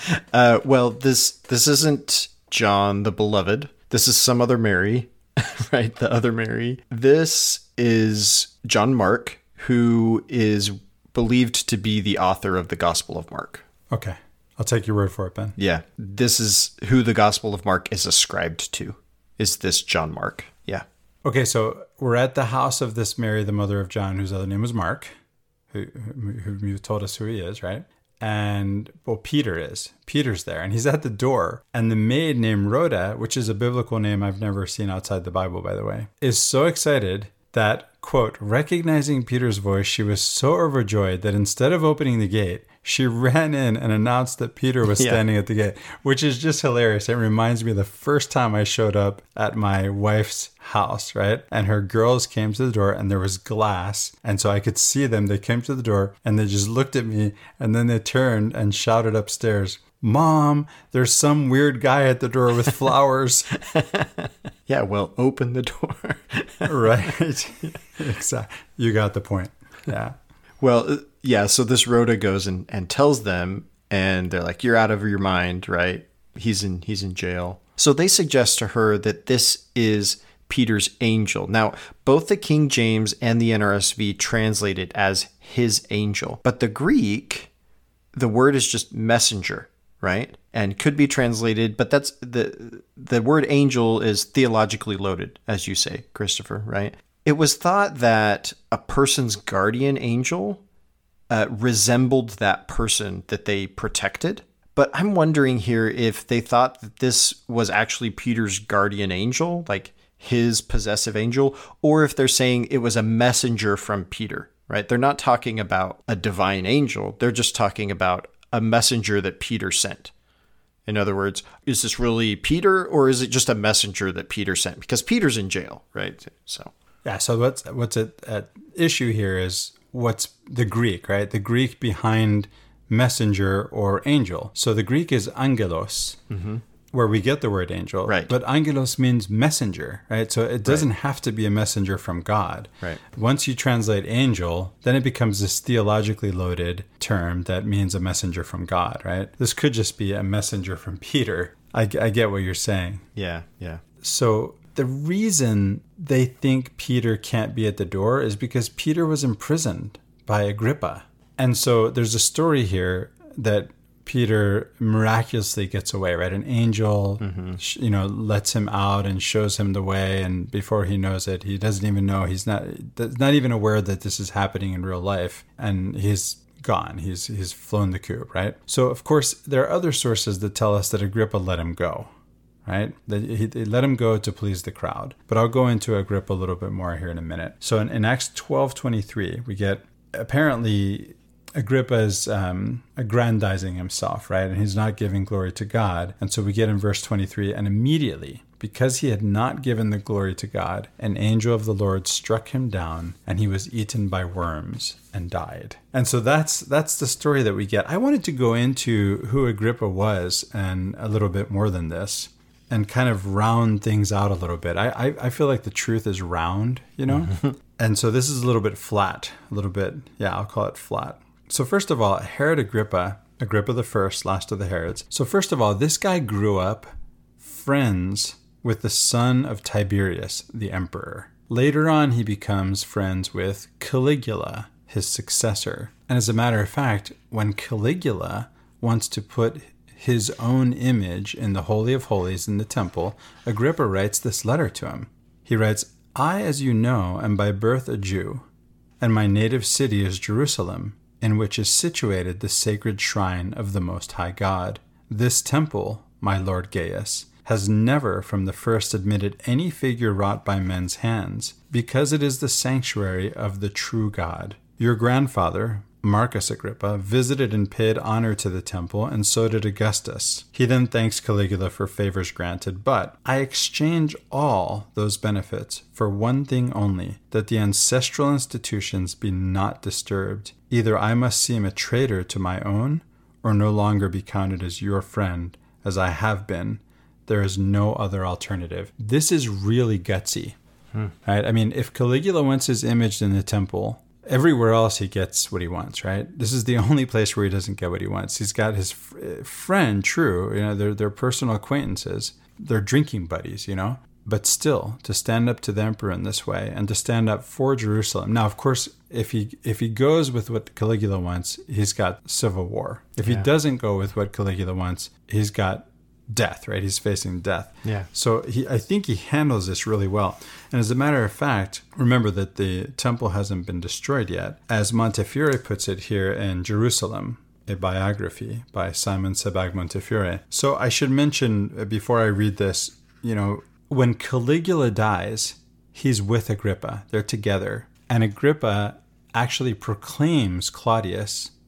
uh, well, this this isn't John the Beloved. This is some other Mary, right? The other Mary. This is John Mark, who is believed to be the author of the Gospel of Mark. Okay. I'll take your word for it, Ben. Yeah. This is who the Gospel of Mark is ascribed to, is this John Mark. Yeah. Okay, so we're at the house of this Mary, the mother of John, whose other name was Mark, who, who, who you told us who he is, right? And, well, Peter is. Peter's there, and he's at the door. And the maid named Rhoda, which is a biblical name I've never seen outside the Bible, by the way, is so excited that, quote, recognizing Peter's voice, she was so overjoyed that instead of opening the gate, she ran in and announced that Peter was standing yeah. at the gate, which is just hilarious. It reminds me of the first time I showed up at my wife's house, right? And her girls came to the door and there was glass. And so I could see them. They came to the door and they just looked at me and then they turned and shouted upstairs, "Mom, there's some weird guy at the door with flowers." Yeah, well, open the door. Right. Exactly. You got the point. Yeah. Well, yeah, so this Rhoda goes and, and tells them, and they're like, "You're out of your mind," right? He's in he's in jail. So they suggest to her that this is Peter's angel. Now, both the King James and the N R S V translate it as his angel. But the Greek, the word is just messenger, right? And could be translated, but that's the the word angel is theologically loaded, as you say, Christopher, right? It was thought that a person's guardian angel uh, resembled that person that they protected. But I'm wondering here if they thought that this was actually Peter's guardian angel, like his possessive angel, or if they're saying it was a messenger from Peter, right? They're not talking about a divine angel. They're just talking about a messenger that Peter sent. In other words, is this really Peter, or is it just a messenger that Peter sent? Because Peter's in jail, right? So yeah. So what's what's at, at issue here is what's the Greek, right? The Greek behind messenger or angel. So the Greek is angelos, mm-hmm. where we get the word angel. Right. But angelos means messenger, right? So it doesn't right. have to be a messenger from God. Right. Once you translate angel, then it becomes this theologically loaded term that means a messenger from God, right? This could just be a messenger from Peter. I, I get what you're saying. Yeah, yeah. So the reason they think Peter can't be at the door is because Peter was imprisoned by Agrippa. And so there's a story here that Peter miraculously gets away, right? An angel, mm-hmm. you know, lets him out and shows him the way. And before he knows it, he doesn't even know. He's not not even aware that this is happening in real life. And he's gone. He's he's flown the coop, right? So, of course, there are other sources that tell us that Agrippa let him go, right? That he, he let him go to please the crowd. But I'll go into Agrippa a little bit more here in a minute. So in, in Acts twelve twenty-three, we get apparently Agrippa is um, aggrandizing himself, right? And he's not giving glory to God. And so we get in verse twenty-three, and immediately, because he had not given the glory to God, an angel of the Lord struck him down, and he was eaten by worms and died. And so that's that's the story that we get. I wanted to go into who Agrippa was and a little bit more than this, and kind of round things out a little bit. I I, I feel like the truth is round, you know? And so this is a little bit flat, a little bit, yeah, I'll call it flat. So first of all, Herod Agrippa, Agrippa the First, last of the Herods. So first of all, this guy grew up friends with the son of Tiberius, the emperor. Later on, he becomes friends with Caligula, his successor. And as a matter of fact, when Caligula wants to put his own image in the Holy of Holies in the temple, Agrippa writes this letter to him. He writes, "I, as you know, am by birth a Jew, and my native city is Jerusalem, in which is situated the sacred shrine of the Most High God. This temple, my Lord Gaius, has never from the first admitted any figure wrought by men's hands, because it is the sanctuary of the true God. Your grandfather, Marcus Agrippa, visited and paid honor to the temple, and so did Augustus. He then thanks Caligula for favors granted, but I exchange all those benefits for one thing only, that the ancestral institutions be not disturbed. Either I must seem a traitor to my own, or no longer be counted as your friend, as I have been. There is no other alternative." This is really gutsy, hmm. right? I mean, if Caligula wants his image in the temple, everywhere else he gets what he wants, right? This is the only place where he doesn't get what he wants. He's got his f- friend, true, you know, they're, they're personal acquaintances. They're drinking buddies, you know? But still, to stand up to the emperor in this way and to stand up for Jerusalem. Now, of course, if he if he goes with what Caligula wants, he's got civil war. If yeah. he doesn't go with what Caligula wants, he's got death, right? He's facing death. Yeah. So he, I think he handles this really well. And as a matter of fact, remember that the temple hasn't been destroyed yet. As Montefiore puts it here in Jerusalem, a biography by Simon Sebag Montefiore. So I should mention, before I read this, you know, when Caligula dies, he's with Agrippa. They're together. And Agrippa actually proclaims Claudius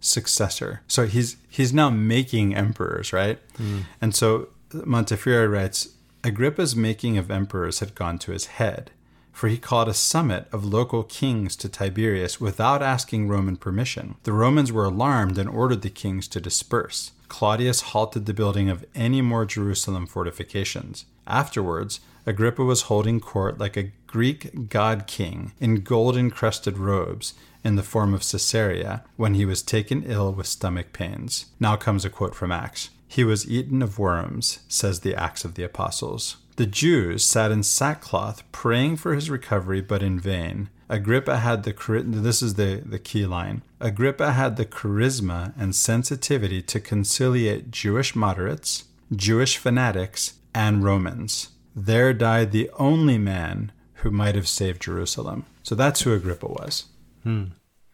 successor. So he's he's now making emperors, right? Mm. And so Montefiore writes, Agrippa's making of emperors had gone to his head, for he called a summit of local kings to Tiberias without asking Roman permission. The Romans were alarmed and ordered the kings to disperse. Claudius halted the building of any more Jerusalem fortifications. Afterwards, Agrippa was holding court like a Greek god king in gold-encrusted robes in the form of Caesarea when he was taken ill with stomach pains. Now comes a quote from Acts. He was eaten of worms, says the Acts of the Apostles. The Jews sat in sackcloth praying for his recovery, but in vain. Agrippa had the, this is the, the key line, Agrippa had the charisma and sensitivity to conciliate Jewish moderates, Jewish fanatics, and Romans. There died the only man who might have saved Jerusalem. So that's who Agrippa was. Hmm.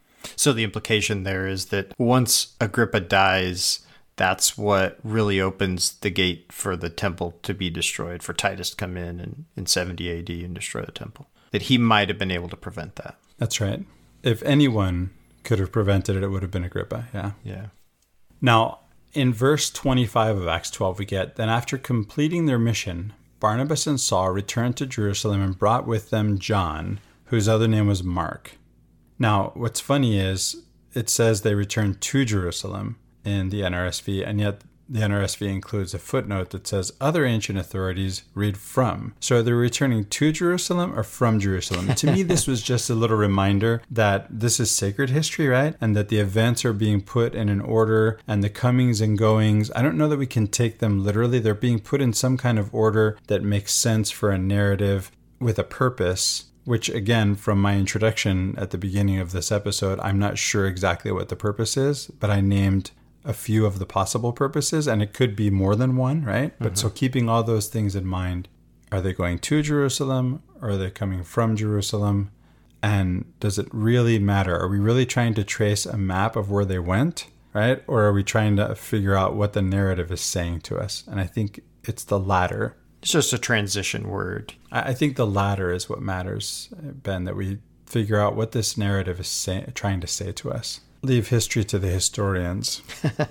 So the implication there is that once Agrippa dies, that's what really opens the gate for the temple to be destroyed, for Titus to come in and, in seventy A D and destroy the temple. That he might have been able to prevent that. That's right. If anyone could have prevented it, it would have been Agrippa. Yeah. Yeah. Now, in verse twenty-five of Acts twelve, we get, then after completing their mission, Barnabas and Saul returned to Jerusalem and brought with them John, whose other name was Mark. Now, what's funny is it says they returned to Jerusalem in the N R S V, and yet the N R S V includes a footnote that says other ancient authorities read from. So are they returning to Jerusalem or from Jerusalem? To me, this was just a little reminder that this is sacred history, right? And that the events are being put in an order, and the comings and goings, I don't know that we can take them literally. They're being put in some kind of order that makes sense for a narrative with a purpose, which again, from my introduction at the beginning of this episode, I'm not sure exactly what the purpose is, but I named a few of the possible purposes, and it could be more than one, right? Mm-hmm. But so keeping all those things in mind, are they going to Jerusalem, or are they coming from Jerusalem? And does it really matter? Are we really trying to trace a map of where they went, right? Or are we trying to figure out what the narrative is saying to us? And I think it's the latter. It's just a transition word. I think the latter is what matters, Ben, that we figure out what this narrative is say, trying to say to us. Leave history to the historians.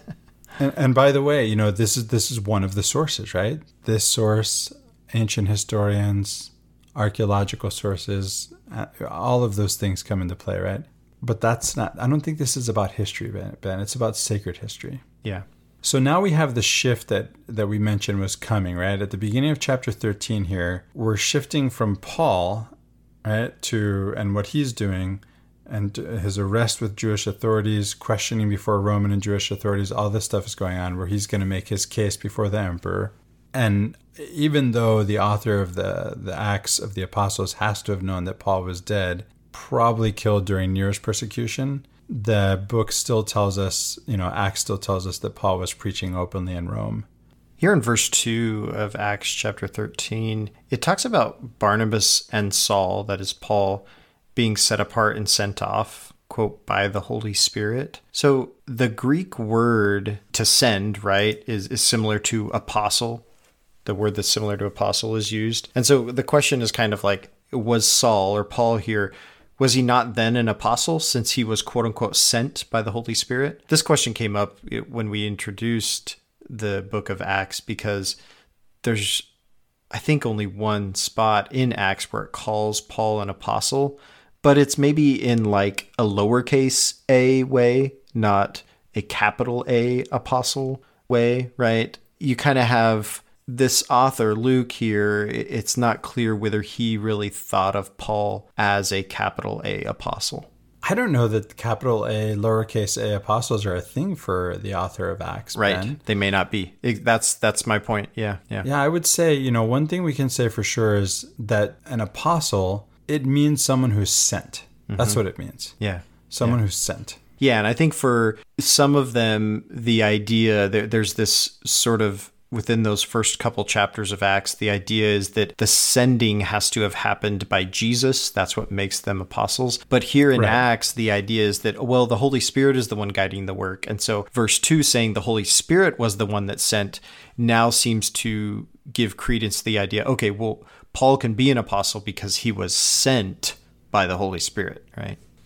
and, and by the way, you know, this is this is one of the sources, right? This source, ancient historians, archaeological sources, uh, all of those things come into play, right? But that's not, I don't think this is about history, Ben. Ben. It's about sacred history. Yeah. So now we have the shift that, that we mentioned was coming, right? At the beginning of chapter thirteen here, we're shifting from Paul, right, to, and what he's doing, and his arrest with Jewish authorities, questioning before Roman and Jewish authorities, all this stuff is going on where he's going to make his case before the emperor. And even though the author of the, the Acts of the Apostles has to have known that Paul was dead, probably killed during Nero's persecution, the book still tells us, you know, Acts still tells us that Paul was preaching openly in Rome. Here in verse two of Acts chapter thirteen, it talks about Barnabas and Saul, that is Paul, being set apart and sent off, quote, by the Holy Spirit. So the Greek word to send, right, is, is similar to apostle. The word that's similar to apostle is used. And so the question is kind of like, was Saul or Paul here, was he not then an apostle since he was, quote unquote, sent by the Holy Spirit? This question came up when we introduced the book of Acts, because there's, I think, only one spot in Acts where it calls Paul an apostle, but it's maybe in like a lowercase a way, not a capital A apostle way, right? You kind of have this author, Luke, here. It's not clear whether he really thought of Paul as a capital A apostle. I don't know that capital A, lowercase a apostles are a thing for the author of Acts. Right. Ben. They may not be. That's that's my point. Yeah. Yeah. Yeah, I would say, you know, one thing we can say for sure is that an apostle, it means someone who's sent. Mm-hmm. That's what it means. Yeah. Someone yeah. who's sent. Yeah. And I think for some of them, the idea, there, there's this sort of, within those first couple chapters of Acts, the idea is that the sending has to have happened by Jesus. That's what makes them apostles. But here in right. Acts, the idea is that, well, the Holy Spirit is the one guiding the work. And so verse two saying the Holy Spirit was the one that sent now seems to give credence to the idea, okay, well, Paul can be an apostle because he was sent by the Holy Spirit, right?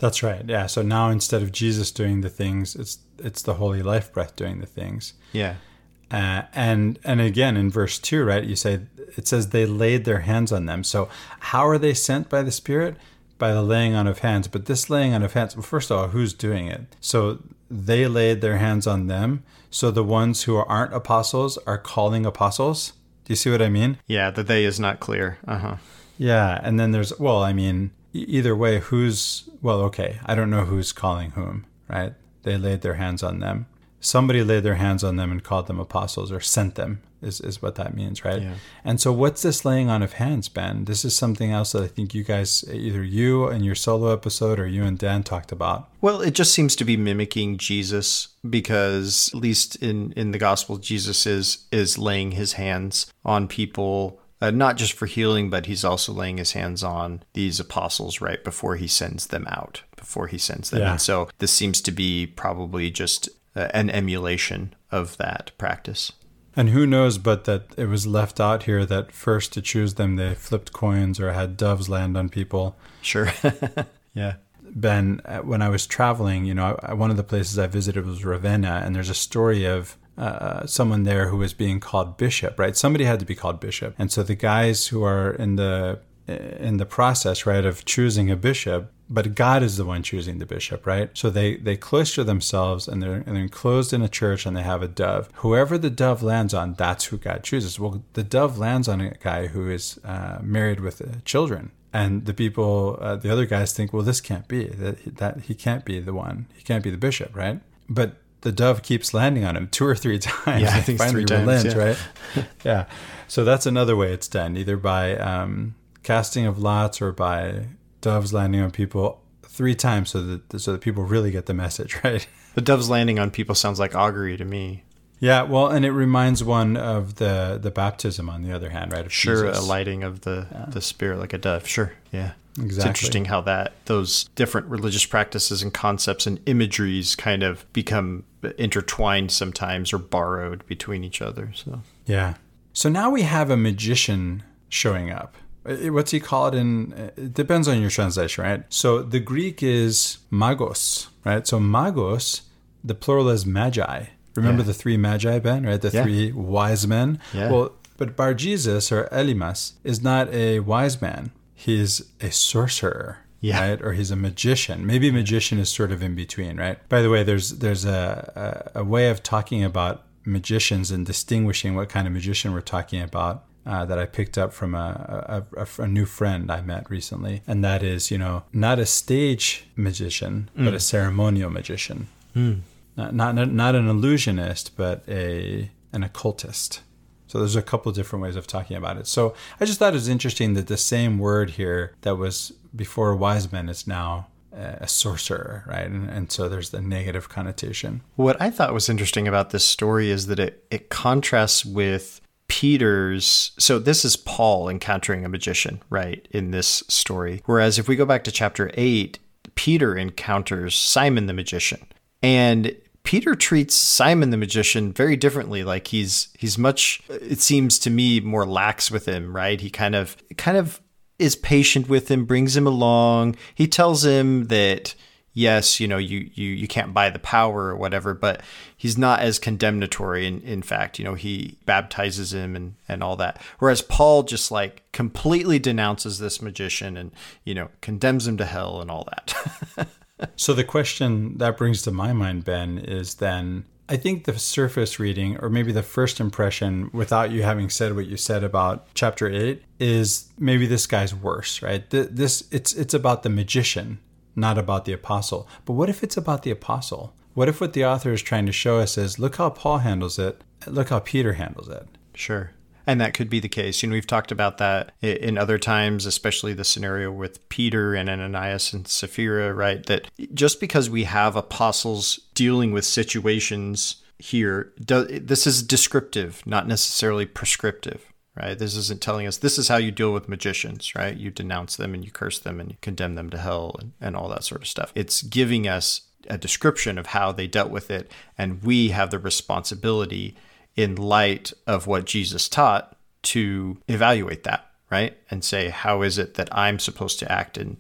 That's right. Yeah. So now instead of Jesus doing the things, it's it's the Holy Life Breath doing the things. Yeah. Uh, and and again in verse two, right? You say it says they laid their hands on them. So how are they sent by the Spirit? By the laying on of hands. But this laying on of hands, well, first of all, who's doing it? So they laid their hands on them. So the ones who aren't apostles are calling apostles. Do you see what I mean? Yeah, the they is not clear. Uh-huh. Yeah. And then there's, well, I mean, e- either way, who's, well, okay, I don't know who's calling whom, right? They laid their hands on them. Somebody laid their hands on them and called them apostles, or sent them, is, is what that means, right? Yeah. And so what's this laying on of hands, Ben? This is something else that I think you guys, either you in your solo episode or you and Dan talked about. Well, it just seems to be mimicking Jesus, because at least in, in the gospel, Jesus is is laying his hands on people, uh, not just for healing, but he's also laying his hands on these apostles right before he sends them out, before he sends them. Yeah. And so this seems to be probably just uh, an emulation of that practice. And who knows but that it was left out here that first to choose them, they flipped coins or had doves land on people. Sure. Yeah. Ben, when I was traveling, you know, I, one of the places I visited was Ravenna, and there's a story of uh, someone there who was being called bishop, right? Somebody had to be called bishop. And so the guys who are in the in the process, right, of choosing a bishop, but God is the one choosing the bishop, right? So they, they cloister themselves, and they're, and they're enclosed in a church, and they have a dove. Whoever the dove lands on, that's who God chooses. Well, the dove lands on a guy who is uh, married with uh, children. And the people, uh, the other guys think, well, this can't be, that, that he can't be the one. He can't be the bishop, right? But the dove keeps landing on him two or three times. Yeah, I think it's three times, yeah. Right? Yeah. So that's another way it's done, either by um, casting of lots or by doves landing on people three times, so that so that people really get the message, right? The doves landing on people sounds like augury to me. Yeah, well, and it reminds one of the the baptism, on the other hand, right? Of Sure, Jesus. a lighting of the, yeah. the Spirit like a dove. Sure, yeah. Exactly. It's interesting how that those different religious practices and concepts and imageries kind of become intertwined sometimes, or borrowed between each other. So yeah. So now we have a magician showing up. What's he called in? It depends on your translation, right? So the Greek is magos, right? So magos, the plural is magi. Remember yeah. the three magi, Ben, right? The yeah. three wise men. Yeah. Well, but Bar Jesus, or Elimas, is not a wise man. He's a sorcerer, yeah. right? Or he's a magician. Maybe magician is sort of in between, right? By the way, there's there's a, a, a way of talking about magicians and distinguishing what kind of magician we're talking about. Uh, that I picked up from a, a, a, a new friend I met recently. And that is, you know, not a stage magician, mm. but a ceremonial magician. Mm. Not, not not an illusionist, but a an occultist. So there's a couple of different ways of talking about it. So I just thought it was interesting that the same word here that was before wise men is now a sorcerer, right? And, and so there's the negative connotation. What I thought was interesting about this story is that it, it contrasts with Peter's, so this is Paul encountering a magician, right, in this story. Whereas if we go back to chapter eight, Peter encounters Simon the magician. And Peter treats Simon the magician very differently. Like he's he's much, it seems to me, more lax with him, right? He kind of kind of is patient with him, brings him along. He tells him that, yes, you know, you, you, you can't buy the power or whatever, but he's not as condemnatory. In, in fact, you know, he baptizes him and, and all that. Whereas Paul just like completely denounces this magician and, you know, condemns him to hell and all that. So the question that brings to my mind, Ben, is then, I think the surface reading, or maybe the first impression, without you having said what you said about chapter eight, is maybe this guy's worse, right? This it's it's about the magician, not about the apostle. But what if it's about the apostle? What if what the author is trying to show us is, look how Paul handles it, look how Peter handles it. Sure. And that could be the case. You know, we've talked about that in other times, especially the scenario with Peter and Ananias and Sapphira, right? That just because we have apostles dealing with situations here, this is descriptive, not necessarily prescriptive, right? This isn't telling us this is how you deal with magicians, right? You denounce them and you curse them and you condemn them to hell and, and all that sort of stuff. It's giving us a description of how they dealt with it. And we have the responsibility, in light of what Jesus taught, to evaluate that, right? And say, how is it that I'm supposed to act in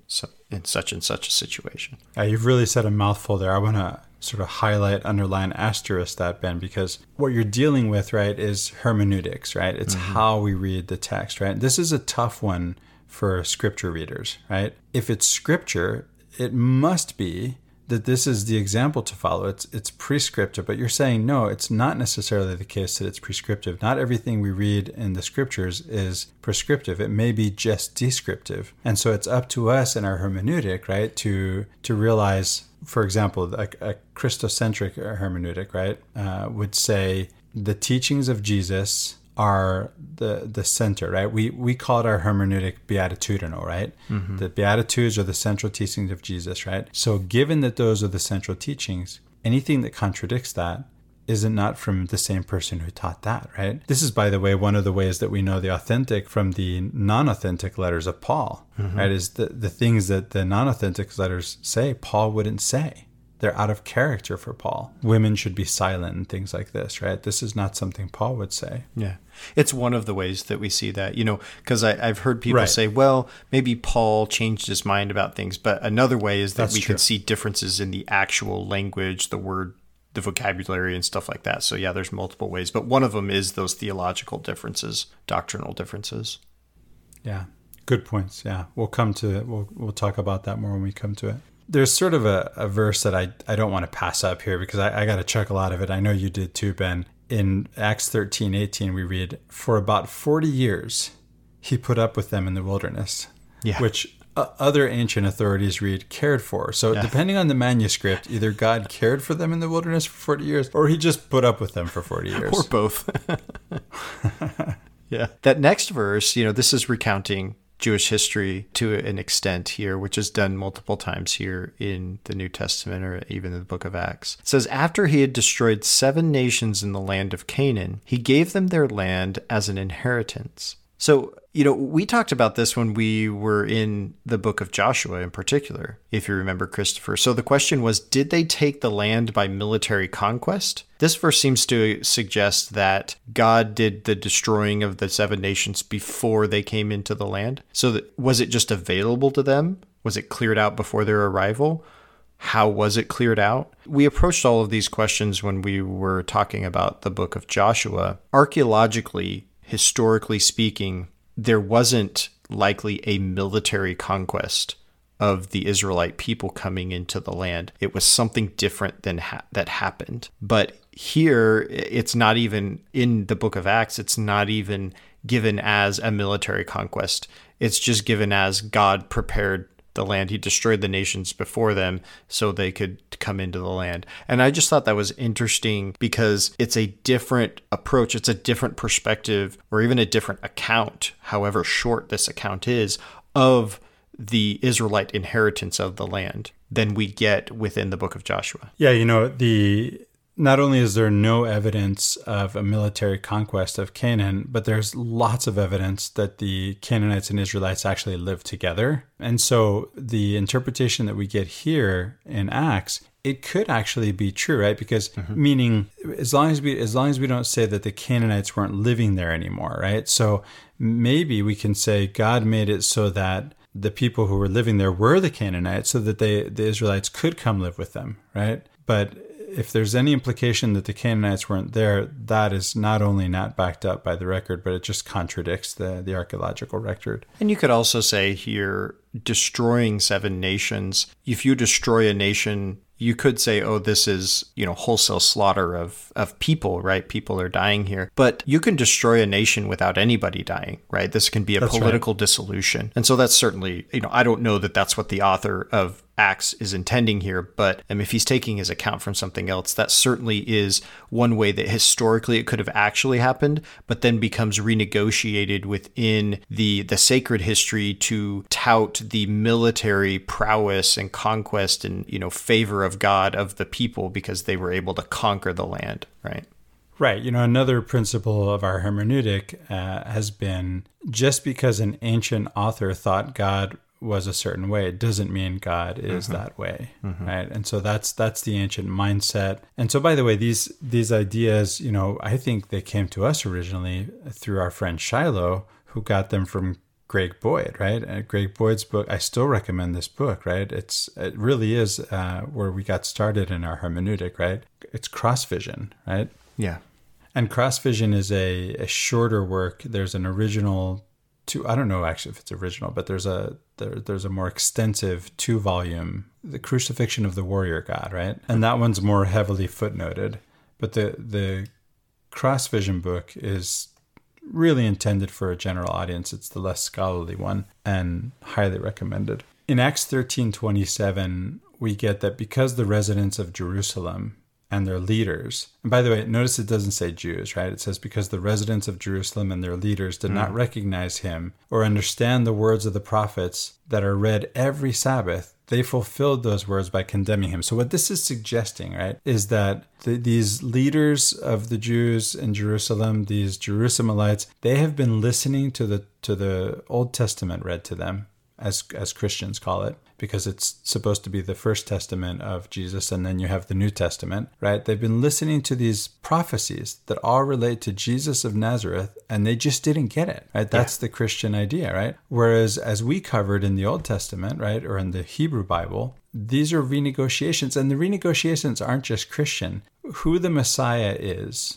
in such and such a situation. Uh, you've really said a mouthful there. I want to sort of highlight, underline, asterisk that, Ben, because what you're dealing with, right, is hermeneutics, right? It's mm-hmm. how we read the text, right? This is a tough one for scripture readers, right? If it's scripture, it must be that this is the example to follow. It's it's prescriptive, but you're saying, no, it's not necessarily the case that it's prescriptive. Not everything we read in the scriptures is prescriptive. It may be just descriptive. And so it's up to us in our hermeneutic, right, to to realize, for example, a, a Christocentric hermeneutic, right, uh, would say the teachings of Jesus are the the center, right? We we call it our hermeneutic beatitudinal, right? Mm-hmm. The Beatitudes are the central teachings of Jesus, right? So given that those are the central teachings, anything that contradicts that is not from the same person who taught that, right? This is, by the way, one of the ways that we know the authentic from the non-authentic letters of Paul, mm-hmm. right? Is the, the things that the non-authentic letters say, Paul wouldn't say. They're out of character for Paul. Women should be silent and things like this, right? This is not something Paul would say. Yeah. It's one of the ways that we see that, you know, because I've heard people right. say, well, maybe Paul changed his mind about things. But another way is that That's we true. can see differences in the actual language, the word, the vocabulary and stuff like that. So yeah, there's multiple ways. But one of them is those theological differences, doctrinal differences. Yeah. Good points. Yeah. We'll come to it. We'll, we'll talk about that more when we come to it. There's sort of a, a verse that I, I don't want to pass up here because I, I got to chuckle out of it. I know you did too, Ben. In Acts thirteen eighteen, we read, for about forty years, he put up with them in the wilderness, yeah. which uh, other ancient authorities read cared for. So yeah. depending on the manuscript, either God cared for them in the wilderness for forty years or he just put up with them for forty years. Or both. Yeah. That next verse, you know, this is recounting Jewish history to an extent here, which is done multiple times here in the New Testament or even in the book of Acts. It says, after he had destroyed seven nations in the land of Canaan, he gave them their land as an inheritance. So, you know, we talked about this when we were in the book of Joshua in particular, if you remember, Christopher. So the question was, did they take the land by military conquest? This verse seems to suggest that God did the destroying of the seven nations before they came into the land. So that, was it just available to them? Was it cleared out before their arrival? How was it cleared out? We approached all of these questions when we were talking about the book of Joshua. Archaeologically, historically speaking, there wasn't likely a military conquest of the Israelite people coming into the land. It was something different than ha- that happened. But here, it's not even in the book of Acts, it's not even given as a military conquest. It's just given as God prepared the land. He destroyed the nations before them so they could come into the land. And I just thought that was interesting because it's a different approach. It's a different perspective or even a different account, however short this account is, of the Israelite inheritance of the land than we get within the book of Joshua. Yeah, you know, the not only is there no evidence of a military conquest of Canaan, but there's lots of evidence that the Canaanites and Israelites actually lived together. And so the interpretation that we get here in Acts, it could actually be true, right? Because mm-hmm. meaning as long as we as long as we don't say that the Canaanites weren't living there anymore, right? So maybe we can say God made it so that the people who were living there were the Canaanites so that they the Israelites could come live with them, right? But if there's any implication that the Canaanites weren't there, that is not only not backed up by the record, but it just contradicts the, the archaeological record. And you could also say here, destroying seven nations, if you destroy a nation, you could say, oh, this is, you know, wholesale slaughter of, of people, right? People are dying here. But you can destroy a nation without anybody dying, right? This can be a that's political right. dissolution. And so that's certainly, you know, I don't know that that's what the author of Acts is intending here, but um, if he's taking his account from something else, that certainly is one way that historically it could have actually happened, but then becomes renegotiated within the the sacred history to tout the military prowess and conquest and, you know, favor of God of the people because they were able to conquer the land, right? Right. You know, another principle of our hermeneutic uh, has been just because an ancient author thought God was a certain way, it doesn't mean God is mm-hmm. that way, mm-hmm. right? And so that's that's the ancient mindset. And so, by the way, these these ideas, you know, I think they came to us originally through our friend Shiloh, who got them from Greg Boyd, right? And Greg Boyd's book, I still recommend this book, right? It's It really is uh, where we got started in our hermeneutic, right? It's Cross Vision, right? Yeah. And Cross Vision is a, a shorter work. There's an original two, I don't know actually if it's original, but there's a there, there's a more extensive two volume, The Crucifixion of the Warrior God, right? And that one's more heavily footnoted. But the the Cross Vision book is really intended for a general audience. It's the less scholarly one and highly recommended. In Acts thirteen twenty-seven, we get that because the residents of Jerusalem and their leaders, and by the way, notice it doesn't say Jews, right? It says because the residents of Jerusalem and their leaders did mm. not recognize him or understand the words of the prophets that are read every Sabbath, they fulfilled those words by condemning him. So what this is suggesting, right, is that the, these leaders of the Jews in Jerusalem, these Jerusalemites, they have been listening to the to the Old Testament read to them, as as Christians call it, because it's supposed to be the first testament of Jesus, and then you have the New Testament, right? They've been listening to these prophecies that all relate to Jesus of Nazareth, and they just didn't get it, right? That's yeah. the Christian idea, right? Whereas as we covered in the Old Testament, right, or in the Hebrew Bible, these are renegotiations, and the renegotiations aren't just Christian. Who the Messiah is,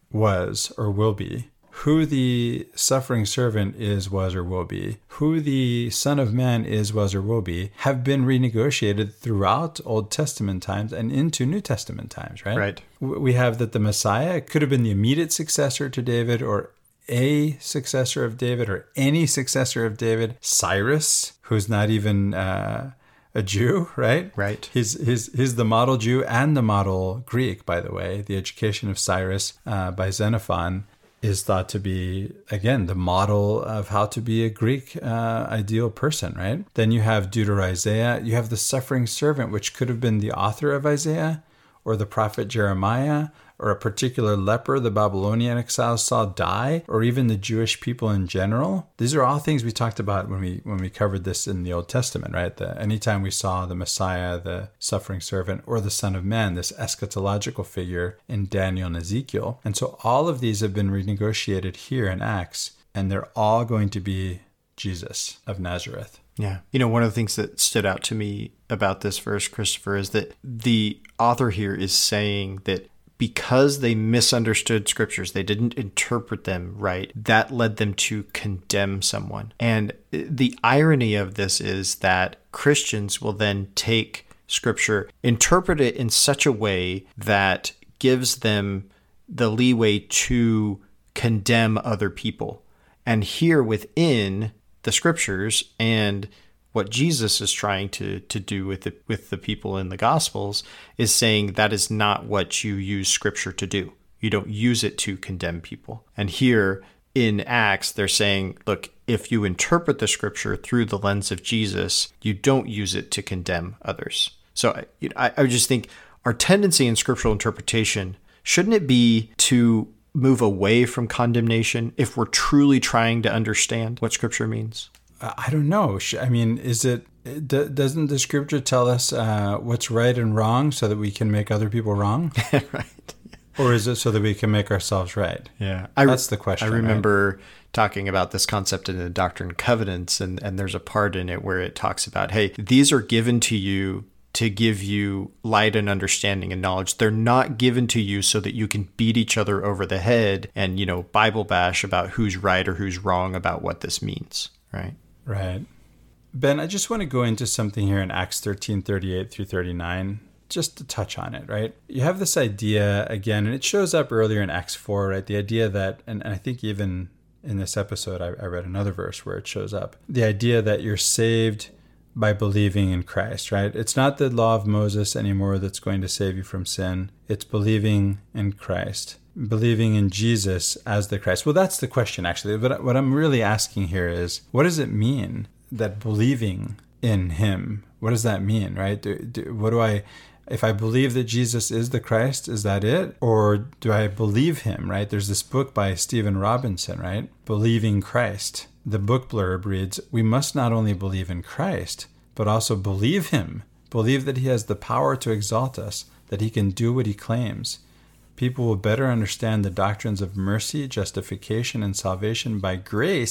was, or will be, who the suffering servant is, was, or will be, who the Son of Man is, was, or will be, have been renegotiated throughout Old Testament times and into New Testament times, right? Right. We have that the Messiah could have been the immediate successor to David, or a successor of David, or any successor of David. Cyrus, who's not even uh, a Jew, right? Right. He's, he's, he's the model Jew and the model Greek, by the way. The Education of Cyrus uh, by Xenophon is thought to be, again, the model of how to be a Greek uh, ideal person, right? Then you have Deutero-Isaiah. You have the suffering servant, which could have been the author of Isaiah, or the prophet Jeremiah, or a particular leper the Babylonian exiles saw die, or even the Jewish people in general. These are all things we talked about when we when we covered this in the Old Testament, right? The, anytime we saw the Messiah, the suffering servant, or the Son of Man, this eschatological figure in Daniel and Ezekiel. And so all of these have been renegotiated here in Acts, and they're all going to be Jesus of Nazareth. Yeah. You know, one of the things that stood out to me about this verse, Christopher, is that the author here is saying that because they misunderstood scriptures, they didn't interpret them right, that led them to condemn someone. And the irony of this is that Christians will then take scripture, interpret it in such a way that gives them the leeway to condemn other people. And here within the scriptures and what Jesus is trying to, to do with the, with the people in the Gospels is saying that is not what you use scripture to do. You don't use it to condemn people. And here in Acts, they're saying, look, if you interpret the scripture through the lens of Jesus, you don't use it to condemn others. So I, I would just think our tendency in scriptural interpretation, shouldn't it be to move away from condemnation if we're truly trying to understand what scripture means? I don't know. I mean, is it, doesn't the scripture tell us uh, what's right and wrong so that we can make other people wrong? Right. Or is it so that we can make ourselves right? Yeah. That's the question. I remember right? talking about this concept in the Doctrine and Covenants, and, and there's a part in it where it talks about, hey, these are given to you to give you light and understanding and knowledge. They're not given to you so that you can beat each other over the head and, you know, Bible bash about who's right or who's wrong about what this means, right? Right. Ben, I just want to go into something here in Acts thirteen, thirty-eight through thirty-nine, just to touch on it, right? You have this idea again, and it shows up earlier in Acts four, right? The idea that, and I think even in this episode, I, I read another verse where it shows up. The idea that you're saved by believing in Christ, right? It's not the law of Moses anymore that's going to save you from sin. It's believing in Christ. Believing in Jesus as the Christ. Well, that's the question, actually. But what I'm really asking here is, what does it mean that believing in him, what does that mean, right? Do, do, what do I, if I believe that Jesus is the Christ, is that it? Or do I believe him, right? There's this book by Stephen Robinson, right? Believing Christ. The book blurb reads, we must not only believe in Christ, but also believe him. Believe that he has the power to exalt us, that he can do what he claims. People will better understand the doctrines of mercy, justification, and salvation by grace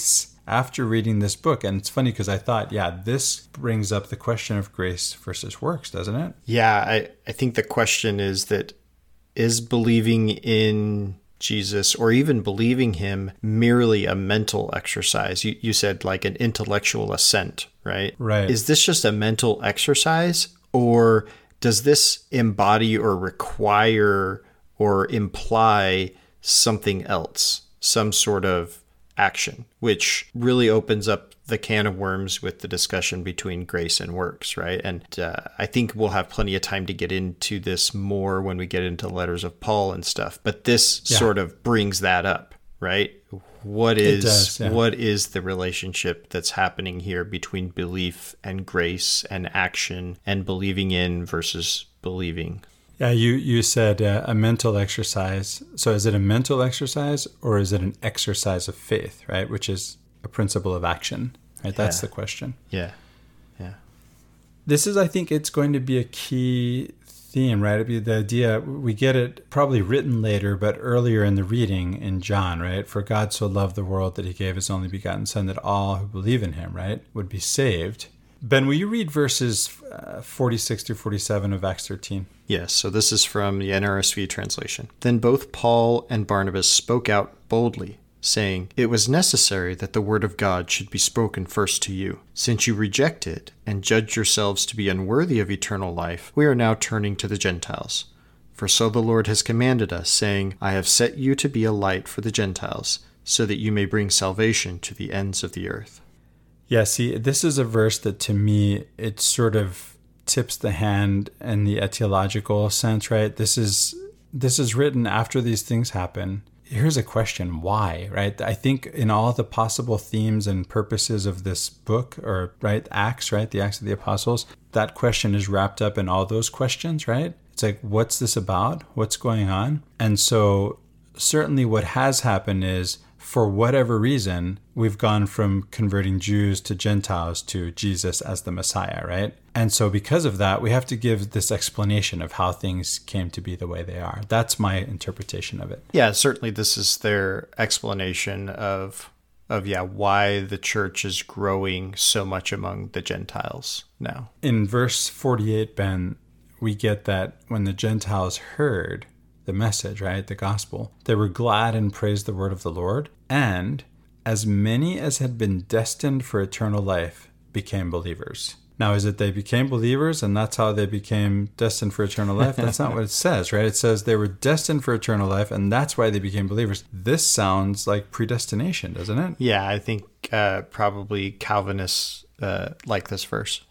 after reading this book. And it's funny because I thought, yeah, this brings up the question of grace versus works, doesn't it? Yeah, I, I think the question is that is believing in Jesus or even believing him merely a mental exercise? You, you said like an intellectual assent, right? Right. Is this just a mental exercise, or does this embody or require or imply something else, some sort of action, which really opens up the can of worms with the discussion between grace and works, right? And uh, I think we'll have plenty of time to get into this more when we get into letters of Paul and stuff. But this yeah. sort of brings that up, right? What is does, yeah. what is the relationship that's happening here between belief and grace and action and believing in versus believing? Yeah, you, you said uh, a mental exercise. So is it a mental exercise or is it an exercise of faith, right? Which is a principle of action, right? Yeah. That's the question. Yeah, yeah. This is, I think it's going to be a key theme, right? It'd be the idea, we get it probably written later, but earlier in the reading in John, right? For God so loved the world that he gave his only begotten son, that all who believe in him, right, would be saved. Ben, will you read verses uh, forty-six through forty-seven of Acts thirteen? Yes, so this is from the N R S V translation. Then both Paul and Barnabas spoke out boldly, saying, "It was necessary that the word of God should be spoken first to you. Since you rejected and judged yourselves to be unworthy of eternal life, we are now turning to the Gentiles. For so the Lord has commanded us, saying, I have set you to be a light for the Gentiles, so that you may bring salvation to the ends of the earth." Yeah, see, this is a verse that to me, it sort of tips the hand in the etiological sense, right? This is this is written after these things happen. Here's a question, why, right? I think in all the possible themes and purposes of this book, or right, Acts, right, the Acts of the Apostles, that question is wrapped up in all those questions, right? It's like, what's this about? What's going on? And so certainly what has happened is, for whatever reason, we've gone from converting Jews to Gentiles to Jesus as the Messiah, right? And so because of that, we have to give this explanation of how things came to be the way they are. That's my interpretation of it. Yeah, certainly this is their explanation of, of yeah, why the church is growing so much among the Gentiles now. In verse forty-eight, Ben, we get that when the Gentiles heard the message, right, the gospel, they were glad and praised the word of the Lord, and as many as had been destined for eternal life became believers. Now, is it they became believers and that's how they became destined for eternal life? That's not what it says, right? It says they were destined for eternal life and that's why they became believers. This sounds like predestination, doesn't it? Yeah, I think uh, probably Calvinists uh, like this verse.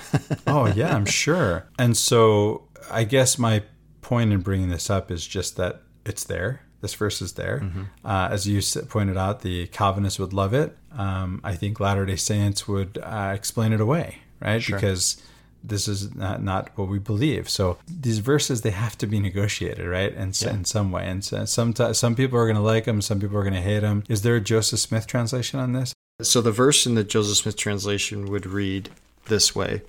Oh, yeah, I'm sure. And so I guess my point in bringing this up is just that it's there. This verse is there. Mm-hmm. Uh, as you pointed out, the Calvinists would love it. Um, I think Latter-day Saints would uh, explain it away, right? Sure. Because this is not, not what we believe. So these verses, they have to be negotiated, right? And yeah. in some way. And so some, some people are going to like them. Some people are going to hate them. Is there a Joseph Smith translation on this? So the verse in the Joseph Smith translation would read this way.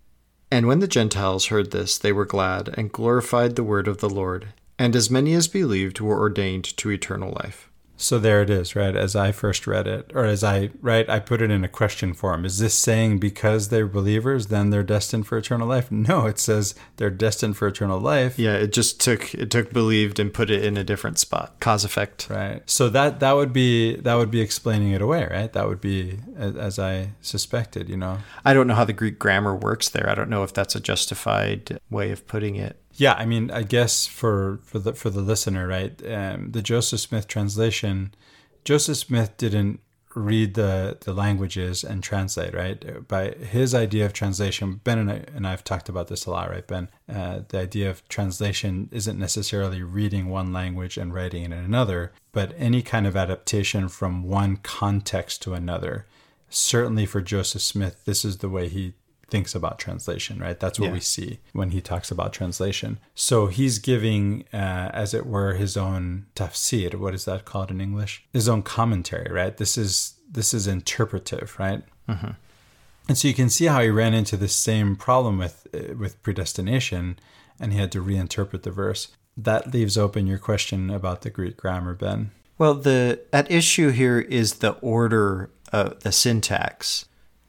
And when the Gentiles heard this, they were glad and glorified the word of the Lord. And as many as believed were ordained to eternal life. So there it is, right? As I first read it, or as I, right, I put it in a question form. Is this saying because they're believers, then they're destined for eternal life? No, it says they're destined for eternal life. Yeah, it just took, it took believed and put it in a different spot. Cause effect. Right. So that, that would be, that would be explaining it away, right? That would be, as I suspected, you know. I don't know how the Greek grammar works there. I don't know if that's a justified way of putting it. Yeah, I mean, I guess for, for the for the listener, right, um, the Joseph Smith translation, Joseph Smith didn't read the, the languages and translate, right? By his idea of translation, Ben and I and I've talked about this a lot, right, Ben? Uh, the idea of translation isn't necessarily reading one language and writing it in another, but any kind of adaptation from one context to another. Certainly for Joseph Smith, this is the way he thinks about translation, right? That's what yeah. we see when he talks about translation. So he's giving, uh, as it were, his own tafsir. What is that called in English? His own commentary, right? This is this is interpretive, right? Mm-hmm. And so you can see how he ran into the same problem with uh, with predestination, and he had to reinterpret the verse. That leaves open your question about the Greek grammar, Ben. Well, the at issue here is the order uh, the syntax,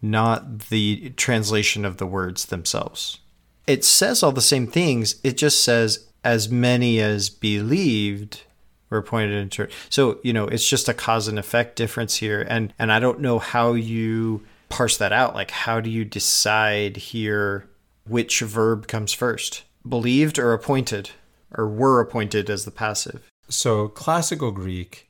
not the translation of the words themselves. It says all the same things. It just says, as many as believed were appointed into. So, you know, it's just a cause and effect difference here. And, and I don't know how you parse that out. Like, how do you decide here which verb comes first? Believed or appointed, or were appointed as the passive? So classical Greek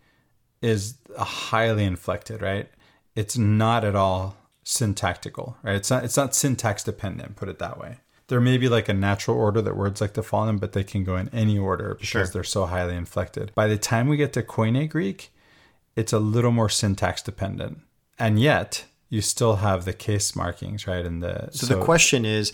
is highly inflected, right? It's not at all syntactical, right? It's not, it's not syntax dependent, put it that way. There may be like a natural order that words like to fall in, but they can go in any order because sure. they're so highly inflected. By the time we get to Koine Greek, it's a little more syntax dependent. And yet you still have the case markings, right? And the so, so the question is,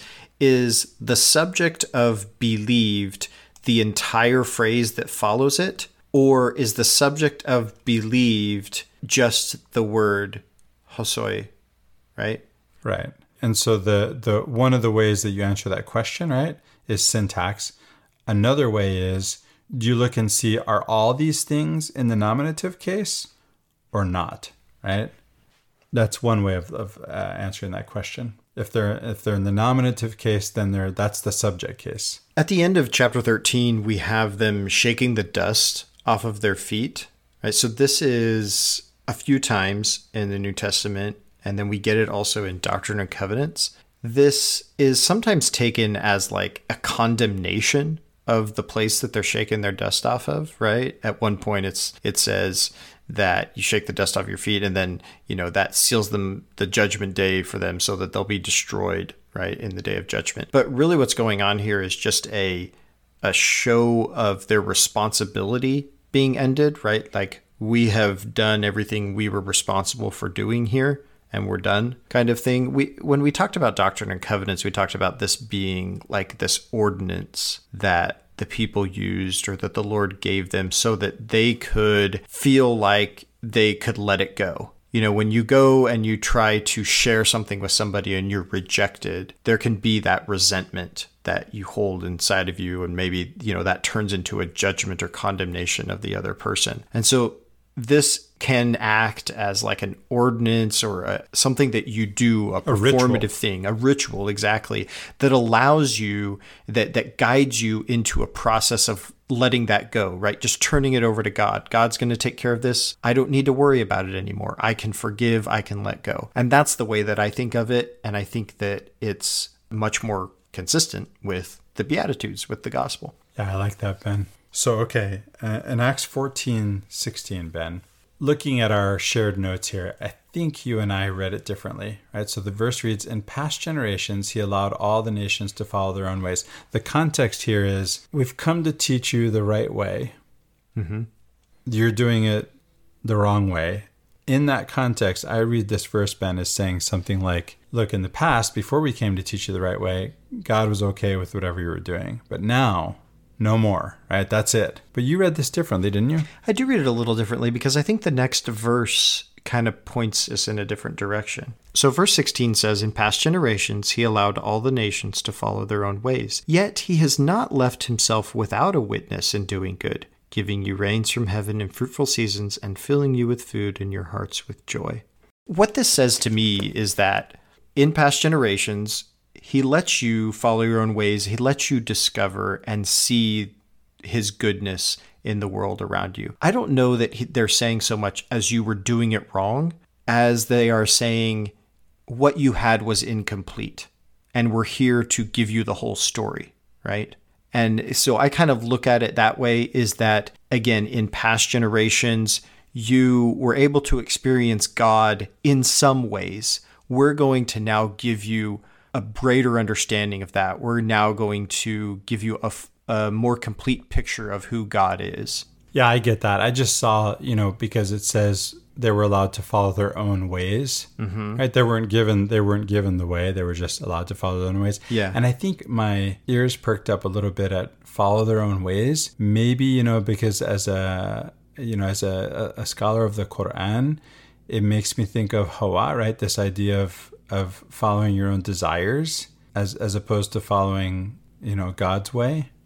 is the subject of believed the entire phrase that follows it? Or is the subject of believed just the word hosoi, right? Right. And so the, the one of the ways that you answer that question, right, is syntax. Another way is, do you look and see, are all these things in the nominative case or not, right? That's one way of, of uh, answering that question. If they're if they're in the nominative case, then they're that's the subject case. At the end of chapter thirteen, we have them shaking the dust off of their feet, right? So this is a few times in the New Testament, and then we get it also in Doctrine and Covenants. This is sometimes taken as like a condemnation of the place that they're shaking their dust off of, right? At one point, it's it says that you shake the dust off your feet, and then, you know, that seals them the judgment day for them so that they'll be destroyed, right, in the day of judgment. But really what's going on here is just a a show of their responsibility being ended, right? Like, we have done everything we were responsible for doing here, and we're done, kind of thing. We when we talked about Doctrine and Covenants, we talked about this being like this ordinance that the people used, or that the Lord gave them so that they could feel like they could let it go. You know, when you go and you try to share something with somebody and you're rejected, there can be that resentment that you hold inside of you. And maybe, you know, that turns into a judgment or condemnation of the other person. And so this can act as like an ordinance or a, something that you do, a performative a thing, a ritual, exactly, that allows you, that that guides you into a process of letting that go, right? Just turning it over to God. God's going to take care of this. I don't need to worry about it anymore. I can forgive. I can let go. And that's the way that I think of it. And I think that it's much more consistent with the Beatitudes, with the gospel. Yeah, I like that, Ben. So, okay, uh, in Acts fourteen sixteen, Ben, looking at our shared notes here, I think you and I read it differently, right? So the verse reads, in past generations, he allowed all the nations to follow their own ways. The context here is, we've come to teach you the right way. Mm-hmm. You're doing it the wrong way. In that context, I read this verse, Ben, as saying something like, look, in the past, before we came to teach you the right way, God was okay with whatever you were doing. But now, no more, right? That's it. But you read this differently, didn't you? I do read it a little differently because I think the next verse kind of points us in a different direction. So verse sixteen says, in past generations, he allowed all the nations to follow their own ways. Yet he has not left himself without a witness in doing good, giving you rains from heaven and fruitful seasons and filling you with food and your hearts with joy. What this says to me is that in past generations, he lets you follow your own ways. He lets you discover and see his goodness in the world around you. I don't know that he, they're saying so much as you were doing it wrong, as they are saying what you had was incomplete, and we're here to give you the whole story, right? And so I kind of look at it that way, is that, again, in past generations, you were able to experience God in some ways. We're going to now give you a greater understanding of that. We're now going to give you a, a more complete picture of who God is. Yeah, I get that. I just saw, you know, because it says they were allowed to follow their own ways, mm-hmm. right? They weren't given, they weren't given the way. They were just allowed to follow their own ways. Yeah. And I think my ears perked up a little bit at follow their own ways. Maybe, you know, because as a, you know, as a, a scholar of the Quran, it makes me think of Hawa, right? This idea of of following your own desires as as opposed to following, you know, God's way.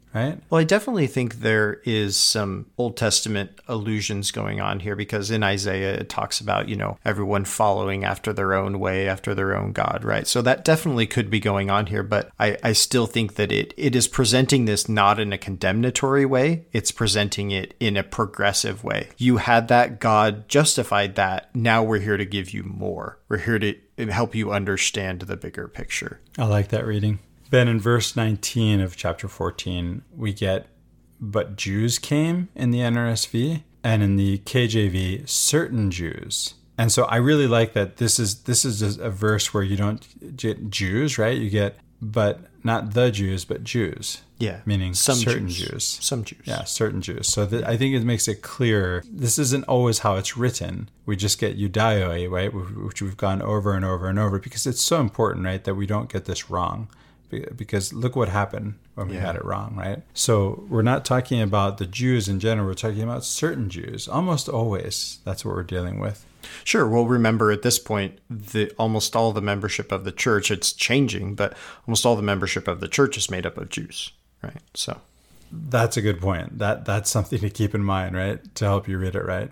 right? Well, I definitely think there is some Old Testament allusions going on here, because in Isaiah it talks about, you know, everyone following after their own way, after their own God, right? So that definitely could be going on here, but I, I still think that it it is presenting this not in a condemnatory way. It's presenting it in a progressive way. You had that, God justified that. Now we're here to give you more. We're here to help you understand the bigger picture. I like that reading. Ben, in verse nineteen of chapter fourteen, we get, but Jews came in the N R S V, and in the K J V, certain Jews. And so I really like that this is this is just a verse where you don't get Jews, right? You get, but not the Jews, but Jews. Yeah. Meaning some certain Jews. Jews. Some Jews. Yeah, certain Jews. So th- I think it makes it clear this isn't always how it's written. We just get Judaioi, right? Which we've gone over and over and over, because it's so important, right, that we don't get this wrong. Because look what happened when we Yeah. had it wrong, right? So we're not talking about the Jews in general. We're talking about certain Jews. Almost always, that's what we're dealing with. Sure. Well, remember at this point, the almost all the membership of the church, it's changing, but almost all the membership of the church is made up of Jews, right? So that's a good point. That that's something to keep in mind, right? To help you read it right.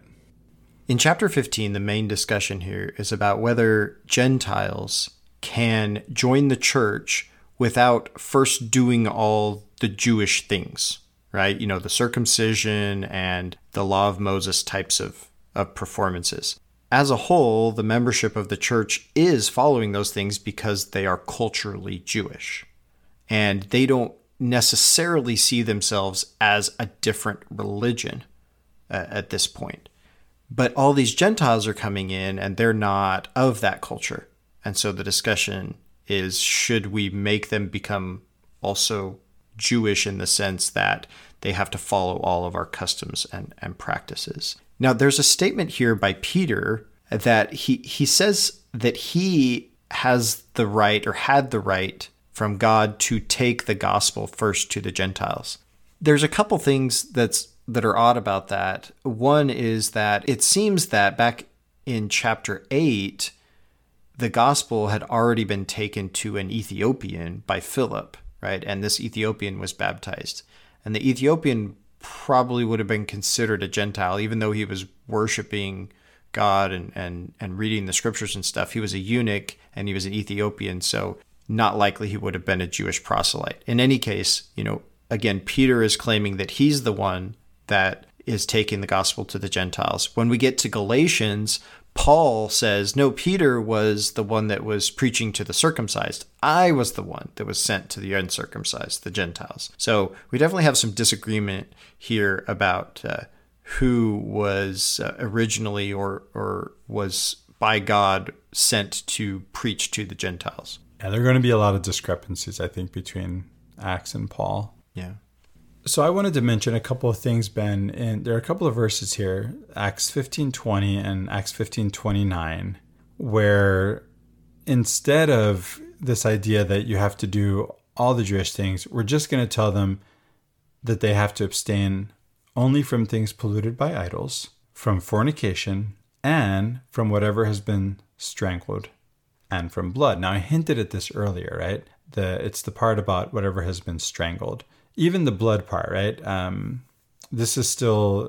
In chapter fifteen, the main discussion here is about whether Gentiles can join the church without first doing all the Jewish things, right? You know, the circumcision and the law of Moses types of, of performances. As a whole, the membership of the church is following those things because they are culturally Jewish. And they don't necessarily see themselves as a different religion uh, at this point. But all these Gentiles are coming in and they're not of that culture. And so the discussion is, should we make them become also Jewish in the sense that they have to follow all of our customs and, and practices? Now, there's a statement here by Peter that he, he says that he has the right, or had the right from God, to take the gospel first to the Gentiles. There's a couple things that's that are odd about that. One is that it seems that back in chapter eight, the gospel had already been taken to an Ethiopian by Philip, right? And this Ethiopian was baptized. And the Ethiopian probably would have been considered a Gentile, even though he was worshiping God and, and, and reading the scriptures and stuff. He was a eunuch and he was an Ethiopian, so not likely he would have been a Jewish proselyte. In any case, you know, again, Peter is claiming that he's the one that is taking the gospel to the Gentiles. When we get to Galatians, Paul says, no, Peter was the one that was preaching to the circumcised. I was the one that was sent to the uncircumcised, the Gentiles. So we definitely have some disagreement here about uh, who was uh, originally or or was by God sent to preach to the Gentiles. Yeah, there are going to be a lot of discrepancies, I think, between Acts and Paul. Yeah. So I wanted to mention a couple of things, Ben, and there are a couple of verses here, Acts fifteen twenty and Acts fifteen twenty-nine, where instead of this idea that you have to do all the Jewish things, we're just going to tell them that they have to abstain only from things polluted by idols, from fornication, and from whatever has been strangled, and from blood. Now, I hinted at this earlier, right? The it's the part about whatever has been strangled. Even the blood part, right? Um, this is still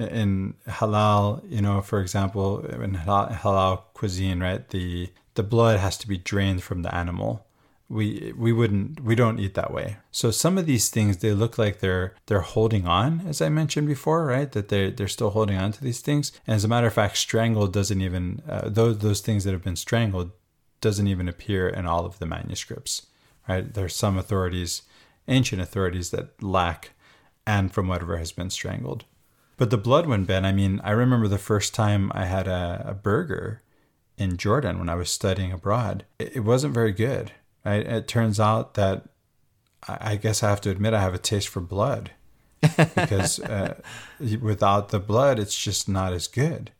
in halal, you know, for example, in halal, halal cuisine, right? The the blood has to be drained from the animal. We we wouldn't we don't eat that way. So some of these things, they look like they're they're holding on, as I mentioned before, right? That they they're still holding on to these things. And as a matter of fact, strangled doesn't even uh, those those things that have been strangled doesn't even appear in all of the manuscripts, right? There's some authorities, ancient authorities, that lack and from whatever has been strangled. But the blood one, Ben, I mean, I remember the first time I had a, a burger in Jordan when I was studying abroad. It, it wasn't very good, right? It turns out that I, I guess I have to admit I have a taste for blood because uh, without the blood, it's just not as good.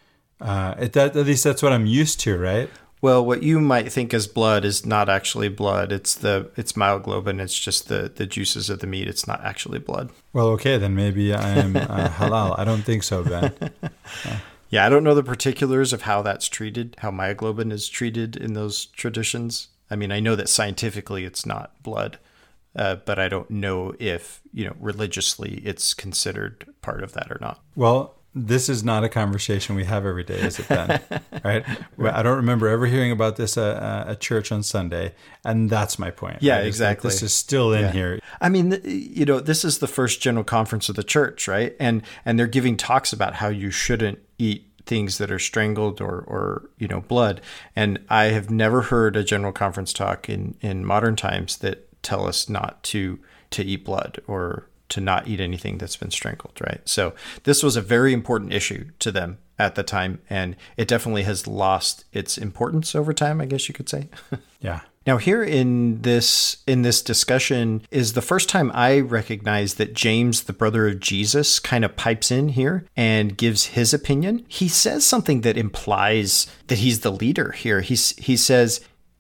Uh, it, that, at least that's what I'm used to, right? Well, what you might think is blood is not actually blood. It's the it's myoglobin. It's just the, the juices of the meat. It's not actually blood. Well, okay, then maybe I am uh, halal. I don't think so, Ben. Uh, yeah, I don't know the particulars of how that's treated, how myoglobin is treated in those traditions. I mean, I know that scientifically it's not blood. uh, but I don't know if, you know, religiously it's considered part of that or not. Well, this is not a conversation we have every day, is it, Ben? Right? Well, I don't remember ever hearing about this at a church on Sunday, and that's my point. Yeah, right? exactly. Like this is still in yeah. here. I mean, you know, this is the first general conference of the church, right? And and they're giving talks about how you shouldn't eat things that are strangled or, or you know, blood. And I have never heard a general conference talk in, in modern times that tell us not to to eat blood or to not eat anything that's been strangled, right? So this was a very important issue to them at the time, and it definitely has lost its importance over time, I guess you could say. Yeah. Now here in this in this discussion is the first time I recognize that James, the brother of Jesus, kind of pipes in here and gives his opinion. He says something that implies that he's the leader here. He's, he says,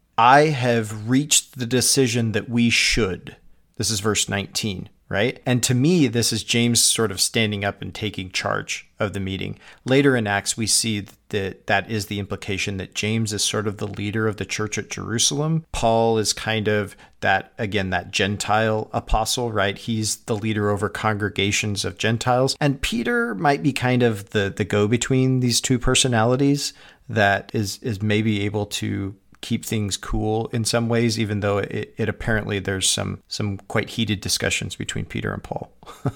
I have reached the decision that we should. This is verse nineteen. Right? And to me, this is James sort of standing up and taking charge of the meeting. Later in Acts, we see that that is the implication that James is sort of the leader of the church at Jerusalem. Paul is kind of that, again, that Gentile apostle, right? He's the leader over congregations of Gentiles. And Peter might be kind of the, the go-between these two personalities that is, is maybe able to keep things cool in some ways, even though it, it apparently there's some some quite heated discussions between Peter and Paul.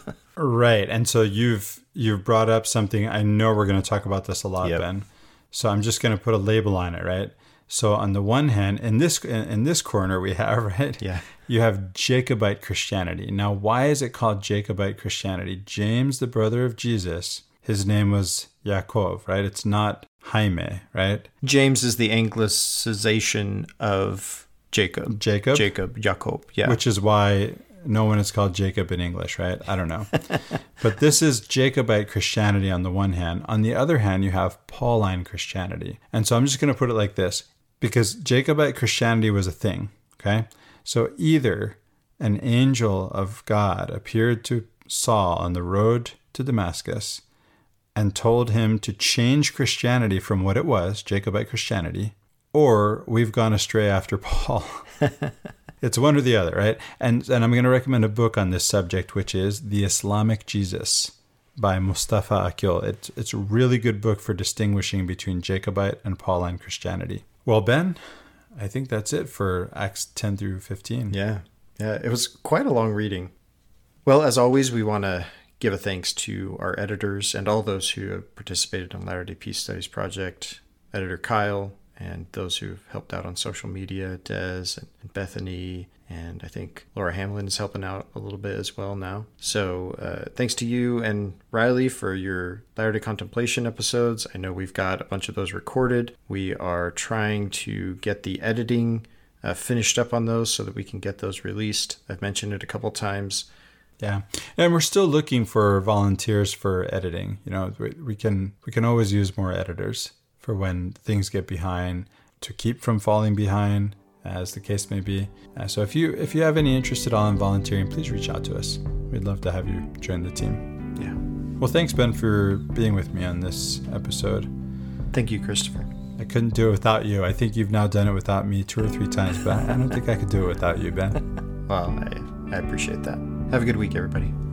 Right. And so you've you've brought up something. I know we're going to talk about this a lot, yep. Ben. So I'm just going to put a label on it, right? So on the one hand, in this in, in this corner we have, right? Yeah. You have Jacobite Christianity. Now, why is it called Jacobite Christianity? James, the brother of Jesus, his name was Yaakov, right? It's not Jaime, right? James is the anglicization of Jacob. Jacob? Jacob, Jacob, yeah. Which is why no one is called Jacob in English, right? I don't know. But this is Jacobite Christianity on the one hand. On the other hand, you have Pauline Christianity. And so I'm just going to put it like this, because Jacobite Christianity was a thing, okay? So either an angel of God appeared to Saul on the road to Damascus and told him to change Christianity from what it was, Jacobite Christianity, or we've gone astray after Paul. It's one or the other, right? And and I'm going to recommend a book on this subject, which is The Islamic Jesus by Mustafa Akyol. It's, it's a really good book for distinguishing between Jacobite and Pauline Christianity. Well, Ben, I think that's it for Acts ten through fifteen. Yeah, yeah, it was quite a long reading. Well, as always, we want to give a thanks to our editors and all those who have participated in Latter-day Peace Studies Project, Editor Kyle, and those who've helped out on social media, Des and Bethany, and I think Laura Hamlin is helping out a little bit as well now. So uh, thanks to you and Riley for your Latter-day Contemplation episodes. I know we've got a bunch of those recorded. We are trying to get the editing uh, finished up on those so that we can get those released. I've mentioned it a couple times. Yeah, and we're still looking for volunteers for editing. You know, we, we can we can always use more editors for when things get behind, to keep from falling behind, as the case may be. Uh, so if you if you have any interest at all in volunteering, please reach out to us. We'd love to have you join the team. Yeah. Well, thanks, Ben, for being with me on this episode. Thank you, Christopher. I couldn't do it without you. I think you've now done it without me two or three times, but I don't think I could do it without you, Ben. Well, I, I appreciate that. Have a good week, everybody.